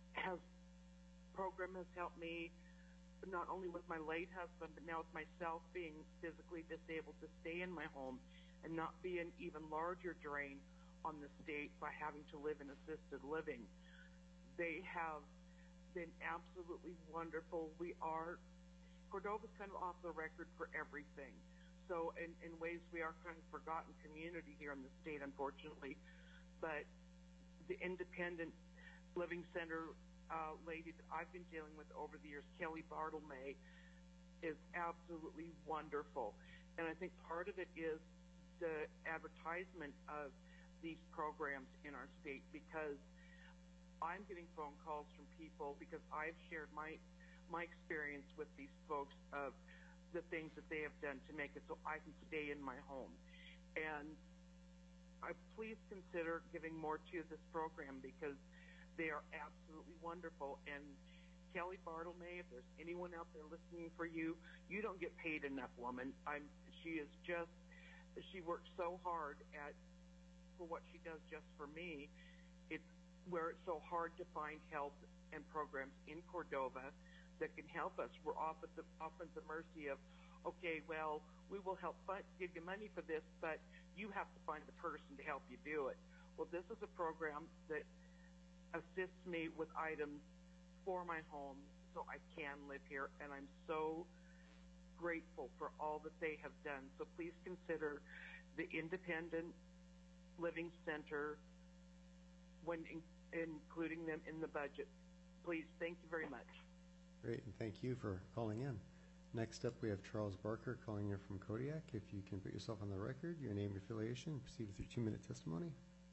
program has helped me not only with my late husband, but now with myself being physically disabled, to stay in my home and not be an even larger drain on the state by having to live in assisted living. They have been absolutely wonderful. Cordova's kind of off the record for everything. So in ways we are kind of forgotten community here in the state, unfortunately. But the Independent Living Center lady that I've been dealing with over the years, Kelly Bartlemay, is absolutely wonderful. And I think part of it is the advertisement of these programs in our state, because I'm getting phone calls from people because I've shared my experience with these folks of the things that they have done to make it so I can stay in my home. And please consider giving more to this program, because they are absolutely wonderful. And Kelly Bartlemay, if there's anyone out there listening for you, you don't get paid enough, woman. She works so hard for what she does just for me. It's where it's so hard to find help and programs in Cordova that can help us. We're often at the mercy of, okay, well, we will help give you money for this, but you have to find the person to help you do it. Well, this is a program that assists me with items for my home so I can live here, and I'm so grateful for all that they have done. So please consider the Independent Living Center when including them in the budget. Please, thank you very much. Great, and thank you for calling in. Next up, we have Charles Barker calling in from Kodiak. If you can put yourself on the record, your name, your affiliation, proceed with your 2-minute testimony.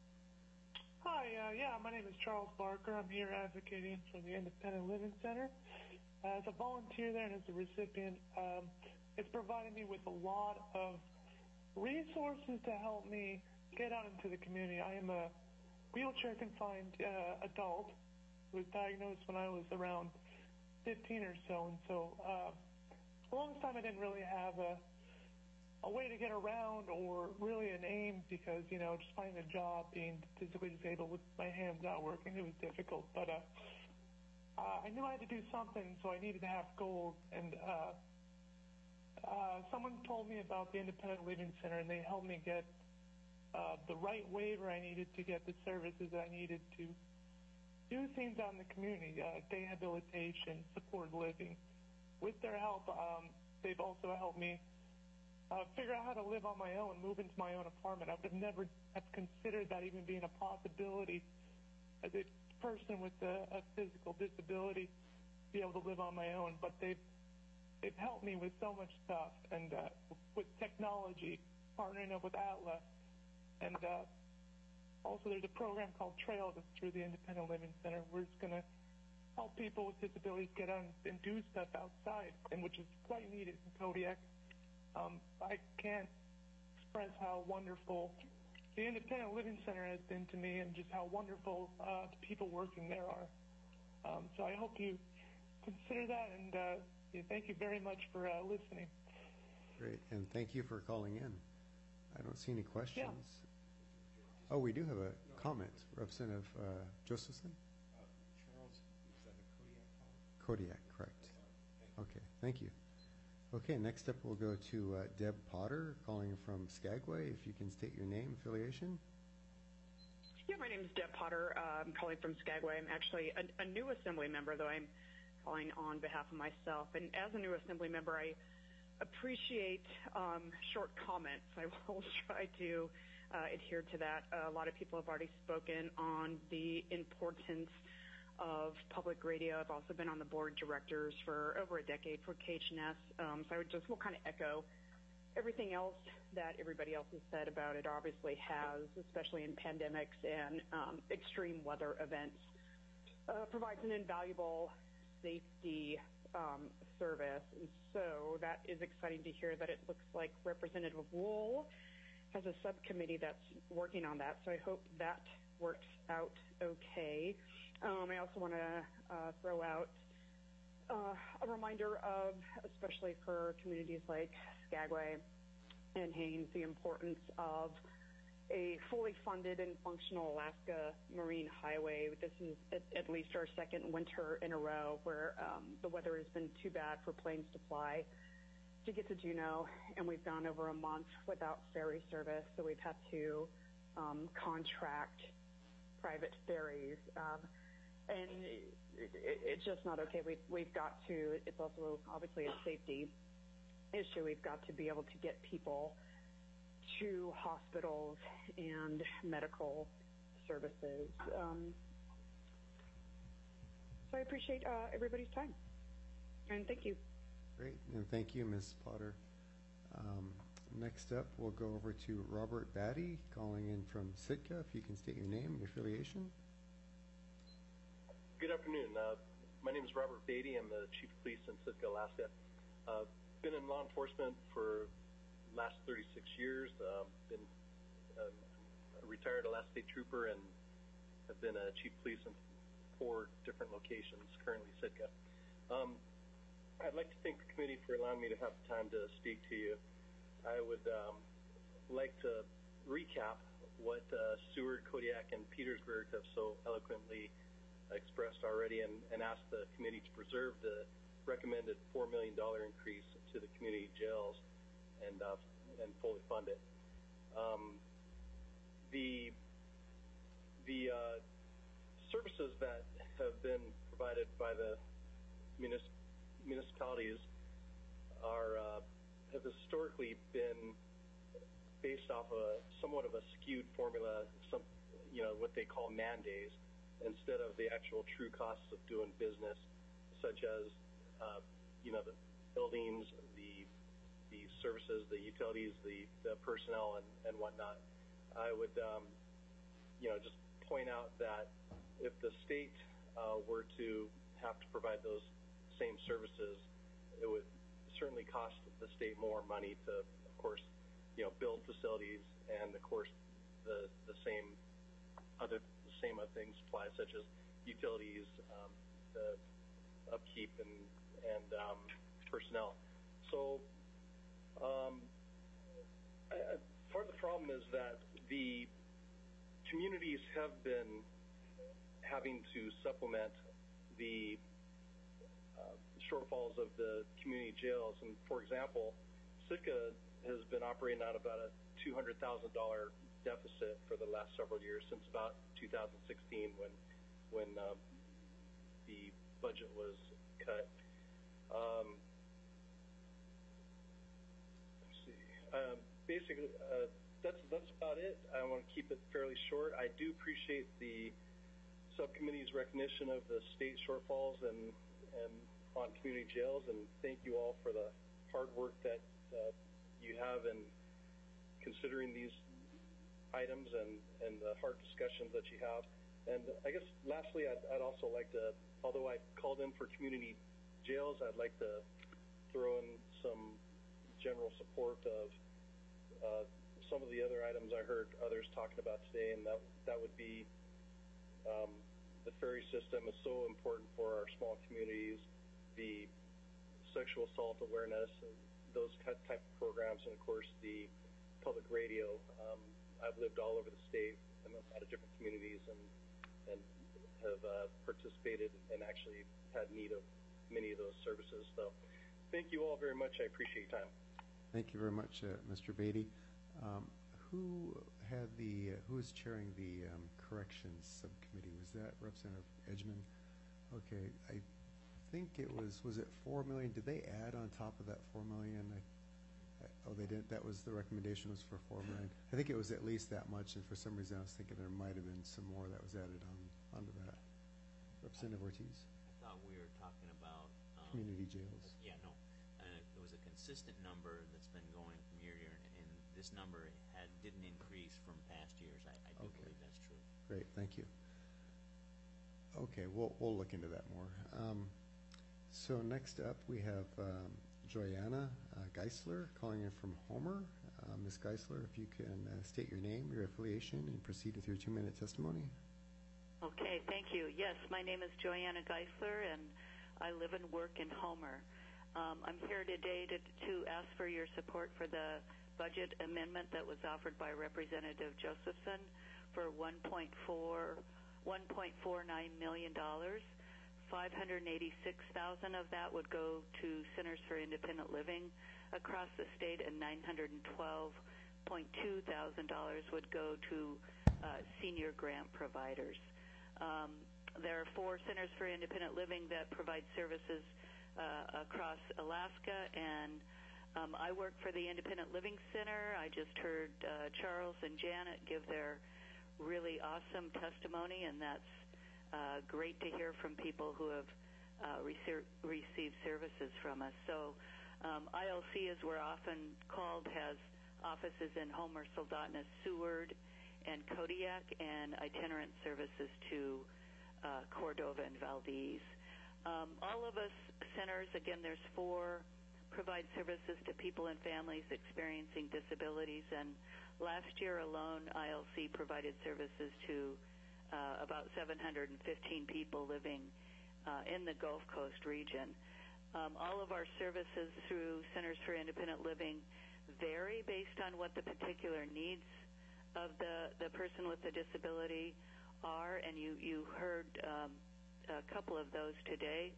Hi, my name is Charles Barker. I'm here advocating for the Independent Living Center. As a volunteer there and as a recipient, it's provided me with a lot of resources to help me get out into the community. I am a wheelchair-confined adult who was diagnosed when I was around 15 or so, and so for the longest time I didn't really have a way to get around or really an aim, because, just finding a job, being physically disabled with my hands not working, it was difficult. But I knew I had to do something, so I needed to have goals. And someone told me about the Independent Living Center, and they helped me get the right waiver I needed to get the services I needed to do things out in the community, day habilitation, supported living. With their help, they've also helped me figure out how to live on my own, move into my own apartment. I would have never have considered that even being a possibility as a person with a physical disability to be able to live on my own. But they've helped me with so much stuff, and with technology, partnering up with Atlas, and also there's a program called Trail that's through the Independent Living Center, where it's going to help people with disabilities get out and do stuff outside, and which is quite needed in Kodiak. I can't express how wonderful the Independent Living Center has been to me, and just how wonderful the people working there are. So I hope you consider that, and thank you very much for listening. Great, and thank you for calling in. I don't see any questions. Yeah. Oh, we do have a comment. Representative Josephson? Charles, is that a Kodiak call? Kodiak, correct. Okay, thank you. Okay, next up we'll go to Deb Potter calling from Skagway. If you can state your name, affiliation. Yeah, my name is Deb Potter. I'm calling from Skagway. I'm actually a new Assembly member, though I'm calling on behalf of myself. And as a new Assembly member, I appreciate short comments. I will try to adhere to that. A lot of people have already spoken on the importance of public radio. I've also been on the board of directors for over a decade for KHNS. So I will kind of echo everything else that everybody else has said about it. Obviously has, especially in pandemics and extreme weather events, provides an invaluable safety service. And so that is exciting to hear that it looks like Representative Wool has a subcommittee that's working on that. So I hope that worked out okay. I also want to throw out a reminder of, especially for communities like Skagway and Haines, the importance of a fully funded and functional Alaska Marine Highway. This is at least our second winter in a row where the weather has been too bad for planes to fly to get to Juneau, and we've gone over a month without ferry service, so we've had to contract private ferries. And it's just not okay. We've got to, it's also obviously a safety issue. We've got to be able to get people to hospitals and medical services. So I appreciate everybody's time. And thank you. Great. And thank you, Ms. Potter. Next up, we'll go over to Robert Batty, calling in from Sitka. If you can state your name, your affiliation. Good afternoon. My name is Robert Beatty. I'm the Chief of Police in Sitka, Alaska. Been in law enforcement for the last 36 years. Been a retired Alaska State Trooper and have been a Chief of Police in 4 different locations, currently Sitka. I'd like to thank the committee for allowing me to have the time to speak to you. I would like to recap what Seward, Kodiak, and Petersburg have so eloquently expressed already, and ask the committee to preserve the recommended $4 million increase to the community jails and fully fund it. The services that have been provided by the municipalities have historically been based off somewhat of a skewed formula, what they call man days, instead of the actual true costs of doing business, such as the buildings, the services, the utilities, the personnel, and whatnot. I would just point out that if the state were to have to provide those same services, it would certainly cost the state more money to, of course, build facilities, and of course the same other things apply, such as utilities, the upkeep and personnel. So part of the problem is that the communities have been having to supplement the shortfalls of the community jails. And for example, Sitka has been operating at about a $200,000 deficit for the last several years, since about 2016 when the budget was cut. Basically, that's about it. I want to keep it fairly short. I do appreciate the subcommittee's recognition of the state shortfalls and on community jails, and thank you all for the hard work that you have in considering these items and the hard discussions that you have. And I guess lastly, I'd also like to, although I called in for community jails, I'd like to throw in some general support of some of the other items I heard others talking about today, and that would be the ferry system is so important for our small communities, the sexual assault awareness, those type of programs, and of course the public radio. I've lived all over the state in a lot of different communities and have participated and actually had need of many of those services. So thank you all very much. I appreciate your time. Thank you very much, Mr. Beatty. Who is chairing the corrections subcommittee? Was that Representative Edgman? Okay, I think it was it $4 million? Did they add on top of that $4 million? Oh, they didn't. That was the recommendation was for $4 million. I think it was at least that much, and for some reason I was thinking there might have been some more that was added onto that. Representative Ortiz. I thought we were talking about community jails. Yeah, no. It was a consistent number that's been going from year to year, and this number didn't increase from past years. I do believe that's true. Great, thank you. Okay, we'll look into that more. So next up we have Joyanna Geisler, calling in from Homer. Ms. Geisler, if you can state your name, your affiliation, and proceed with your 2-minute testimony. Okay, thank you. Yes, my name is Joanna Geisler, and I live and work in Homer. I'm here today to ask for your support for the budget amendment that was offered by Representative Josephson for $1.49 million. $586,000 of that would go to Centers for Independent Living across the state, and $912,200 would go to senior grant providers. There are 4 Centers for Independent Living that provide services across Alaska, and I work for the Independent Living Center. I just heard Charles and Janet give their really awesome testimony, and that's great to hear from people who have received services from us. So ILC, as we're often called, has offices in Homer, Soldotna, Seward, and Kodiak, and itinerant services to Cordova and Valdez. All of us centers, again, there's 4, provide services to people and families experiencing disabilities, and last year alone, ILC provided services to about 715 people living in the Gulf Coast region. All of our services through Centers for Independent Living vary based on what the particular needs of the person with the disability are, and you heard a couple of those today.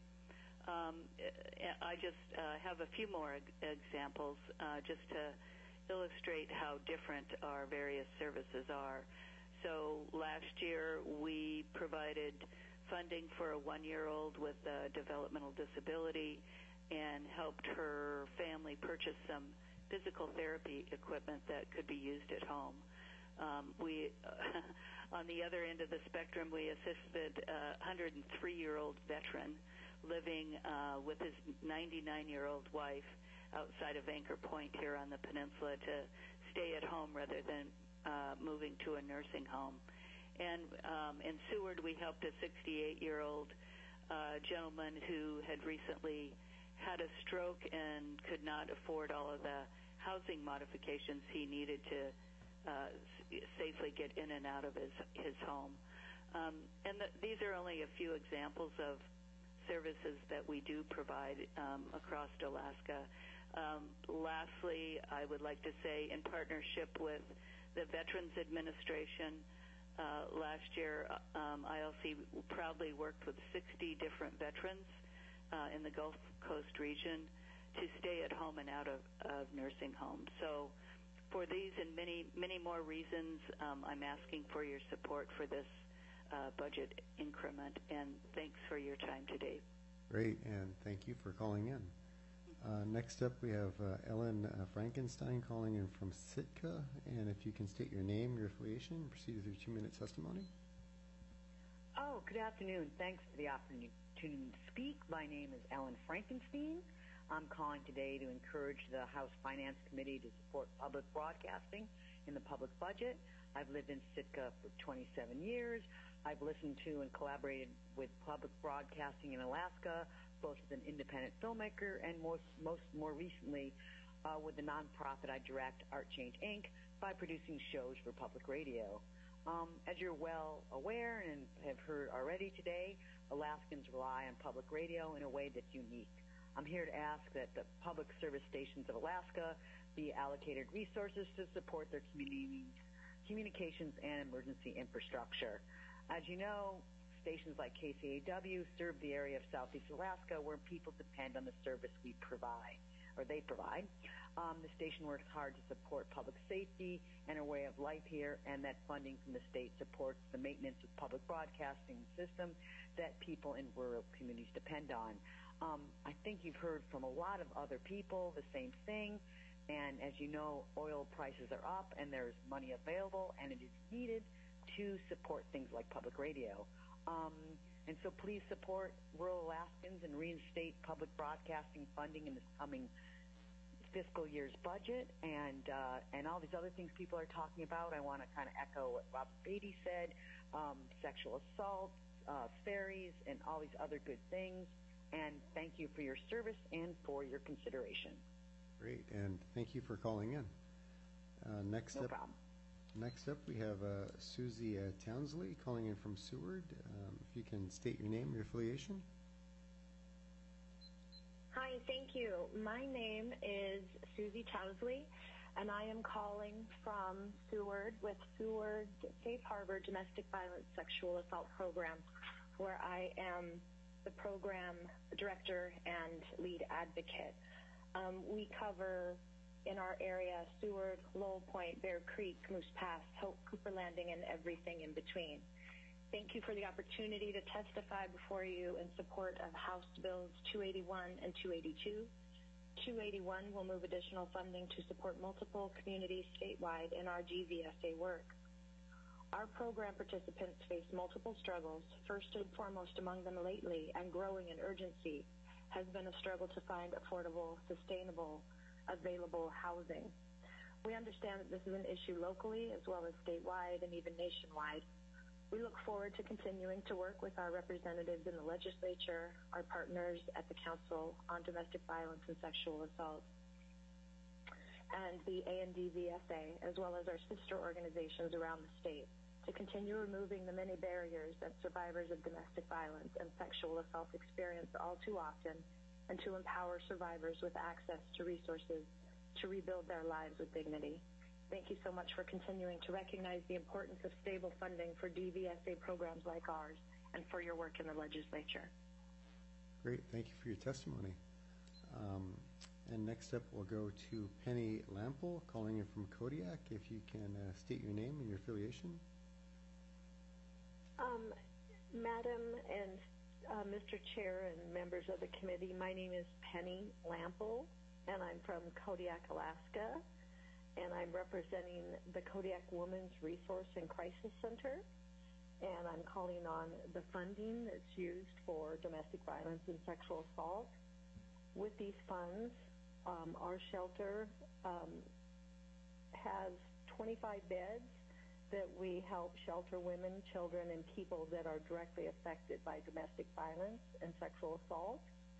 I just have a few more examples just to illustrate how different our various services are. So last year we provided funding for a 1-year-old with a developmental disability and helped her family purchase some physical therapy equipment that could be used at home. We, on the other end of the spectrum, we assisted a 103-year-old veteran living with his 99-year-old wife outside of Anchor Point here on the peninsula to stay at home rather than moving to a nursing home. And in Seward, we helped a 68-year-old gentleman who had recently had a stroke and could not afford all of the housing modifications he needed to safely get in and out of his home. These are only a few examples of services that we do provide across Alaska. Lastly, I would like to say, in partnership with the Veterans Administration, last year ILC proudly worked with 60 different veterans in the Gulf Coast region to stay at home and out of nursing homes. So for these and many, many more reasons, I'm asking for your support for this budget increment, and thanks for your time today. Great, and thank you for calling in. Next up, we have Ellen Frankenstein calling in from Sitka, and if you can state your name, your affiliation, and proceed with your 2-minute testimony. Oh, good afternoon. Thanks for the opportunity to speak. My name is Ellen Frankenstein. I'm calling today to encourage the House Finance Committee to support public broadcasting in the public budget. I've lived in Sitka for 27 years. I've listened to and collaborated with public broadcasting in Alaska, both as an independent filmmaker and more recently with the nonprofit I direct, Art Change Inc., by producing shows for public radio. As you're well aware and have heard already today, Alaskans rely on public radio in a way that's unique. I'm here to ask that the public service stations of Alaska be allocated resources to support their communications and emergency infrastructure. As you know, stations like KCAW serve the area of Southeast Alaska where people depend on the service we provide, or they provide. The station works hard to support public safety and a way of life here, and that funding from the state supports the maintenance of public broadcasting system that people in rural communities depend on. I think you've heard from a lot of other people the same thing, and as you know, oil prices are up and there's money available, and it is needed to support things like public radio. And so please support rural Alaskans and reinstate public broadcasting funding in this coming fiscal year's budget, and all these other things people are talking about. I want to kind of echo what Robert Beatty said, sexual assault, ferries, and all these other good things. and thank you for your service and for your consideration. Great, and thank you for calling in. Next No up, problem. Next up, we have Susie Townsley calling in from Seward. If you can state your name, your affiliation. Hi, thank you. My name is Susie Townsley, and I am calling from Seward with Seward Safe Harbor Domestic Violence Sexual Assault Program, where I am the program director and lead advocate. We cover in our area Seward, Lowell Point, Bear Creek, Moose Pass, Hope, Cooper Landing, and everything in between. Thank you for the opportunity to testify before you in support of House Bills 281 and 282. 281 will move additional funding to support multiple communities statewide in our DVSA work. Our program participants face multiple struggles. First and foremost among them lately, and growing in urgency, has been a struggle to find affordable, sustainable, available housing. We understand that this is an issue locally as well as statewide and even nationwide. We look forward to continuing to work with our representatives in the legislature, our partners at the Council on Domestic Violence and Sexual Assault, and the ANDVSA, as well as our sister organizations around the state, to continue removing the many barriers that survivors of domestic violence and sexual assault experience all too often, and to empower survivors with access to resources to rebuild their lives with dignity. Thank you so much for continuing to recognize the importance of stable funding for DVSA programs like ours and for your work in the legislature. Great, thank you for your testimony. And next up, we'll go to Penny Lample, calling in from Kodiak. If you can state your name and your affiliation. Madam and Mr. Chair and members of the committee, my name is Penny Lample, and I'm from Kodiak, Alaska, and I'm representing the Kodiak Women's Resource and Crisis Center, and I'm calling on the funding that's used for domestic violence and sexual assault. With these funds, our shelter has 25 beds that we help shelter women, children, and people that are directly affected by domestic violence and sexual assault.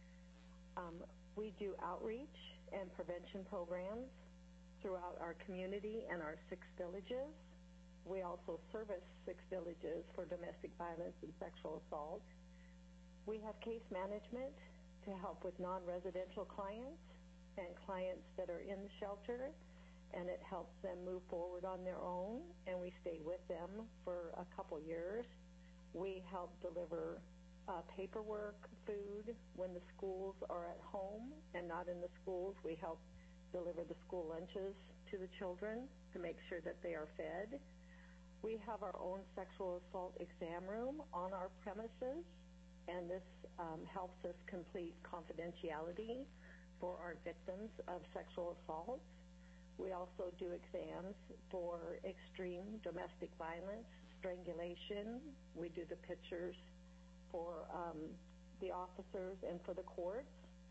We do outreach and prevention programs throughout our community and our 6 villages. We also service 6 villages for domestic violence and sexual assault. We have case management to help with non-residential clients and clients that are in the shelter, and it helps them move forward on their own, and we stay with them for a couple years. We help deliver paperwork, food. When the schools are at home and not in the schools, we help deliver the school lunches to the children to make sure that they are fed. We have our own sexual assault exam room on our premises, and this helps us complete confidentiality for our victims of sexual assault. We also do exams for extreme domestic violence, strangulation. We do the pictures for the officers and for the courts.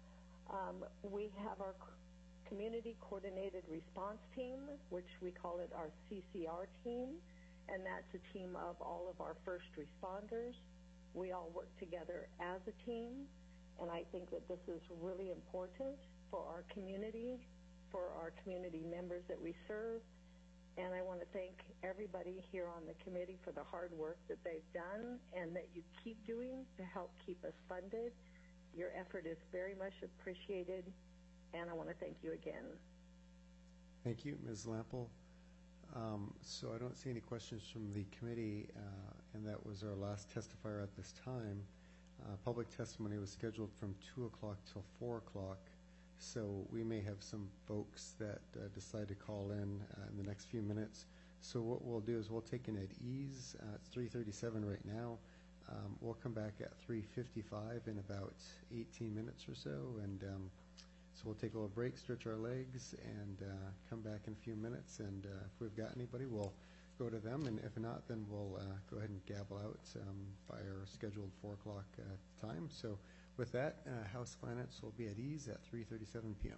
We have our Community Coordinated Response Team, which we call it our CCR team, and that's a team of all of our first responders. We all work together as a team, and I think that this is really important for our community, for our community members that we serve, and I want to thank everybody here on the committee for the hard work that they've done and that you keep doing to help keep us funded. Your effort is very much appreciated, and I want to thank you again. Thank you, Ms. Lample. So I don't see any questions from the committee, and that was our last testifier at this time. Public testimony was scheduled from 2 o'clock till 4 o'clock. So we may have some folks that decide to call in the next few minutes. So what we'll do is we'll take an at ease. It's 3:37 right now. We'll come back at 3:55 in about 18 minutes or so. And so we'll take a little break, stretch our legs, and come back in a few minutes. And if we've got anybody, we'll go to them. And if not, then we'll go ahead and gavel out by our scheduled 4 o'clock time. So with that, House Finance will be at ease at 3:37 p.m.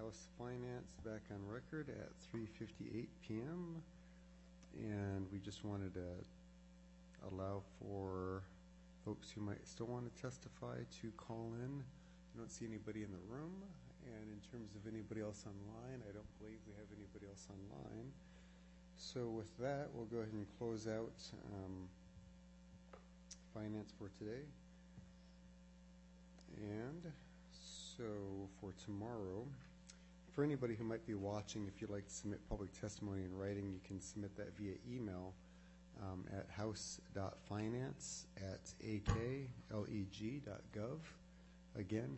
House Finance back on record at 3:58 p.m. And we just wanted to allow for folks who might still want to testify to call in. I don't see anybody in the room. And in terms of anybody else online, I don't believe we have anybody else online. So with that, we'll go ahead and close out finance for today. And so for tomorrow, for anybody who might be watching, if you'd like to submit public testimony in writing, you can submit that via email at house.finance@akleg.gov. Again,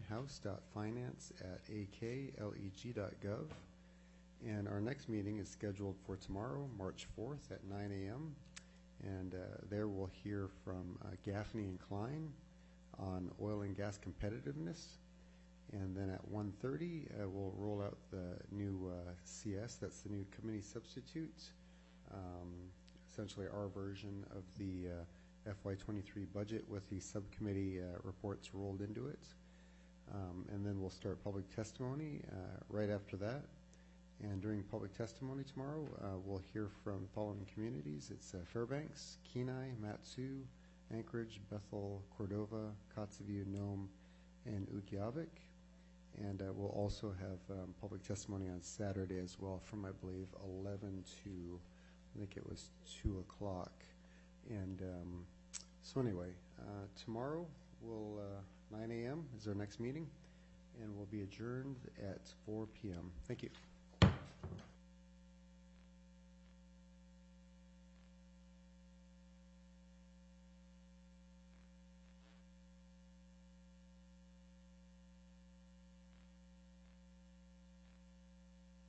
house.finance@akleg.gov. And our next meeting is scheduled for tomorrow, March 4th at 9 a.m. And there we'll hear from Gaffney and Klein on oil and gas competitiveness. And then at 1:30, we'll roll out the new CS, that's the new committee substitute, essentially our version of the FY23 budget with the subcommittee reports rolled into it. And then we'll start public testimony right after that. And during public testimony tomorrow, we'll hear from the following communities. It's Fairbanks, Kenai, Matsu, Anchorage, Bethel, Cordova, Kotzebue, Nome, and Utqiagvik. And we'll also have public testimony on Saturday as well from, I believe, 11 to, I think it was 2 o'clock. And so anyway, tomorrow, 9 a.m. is our next meeting, and we'll be adjourned at 4 p.m. Thank you.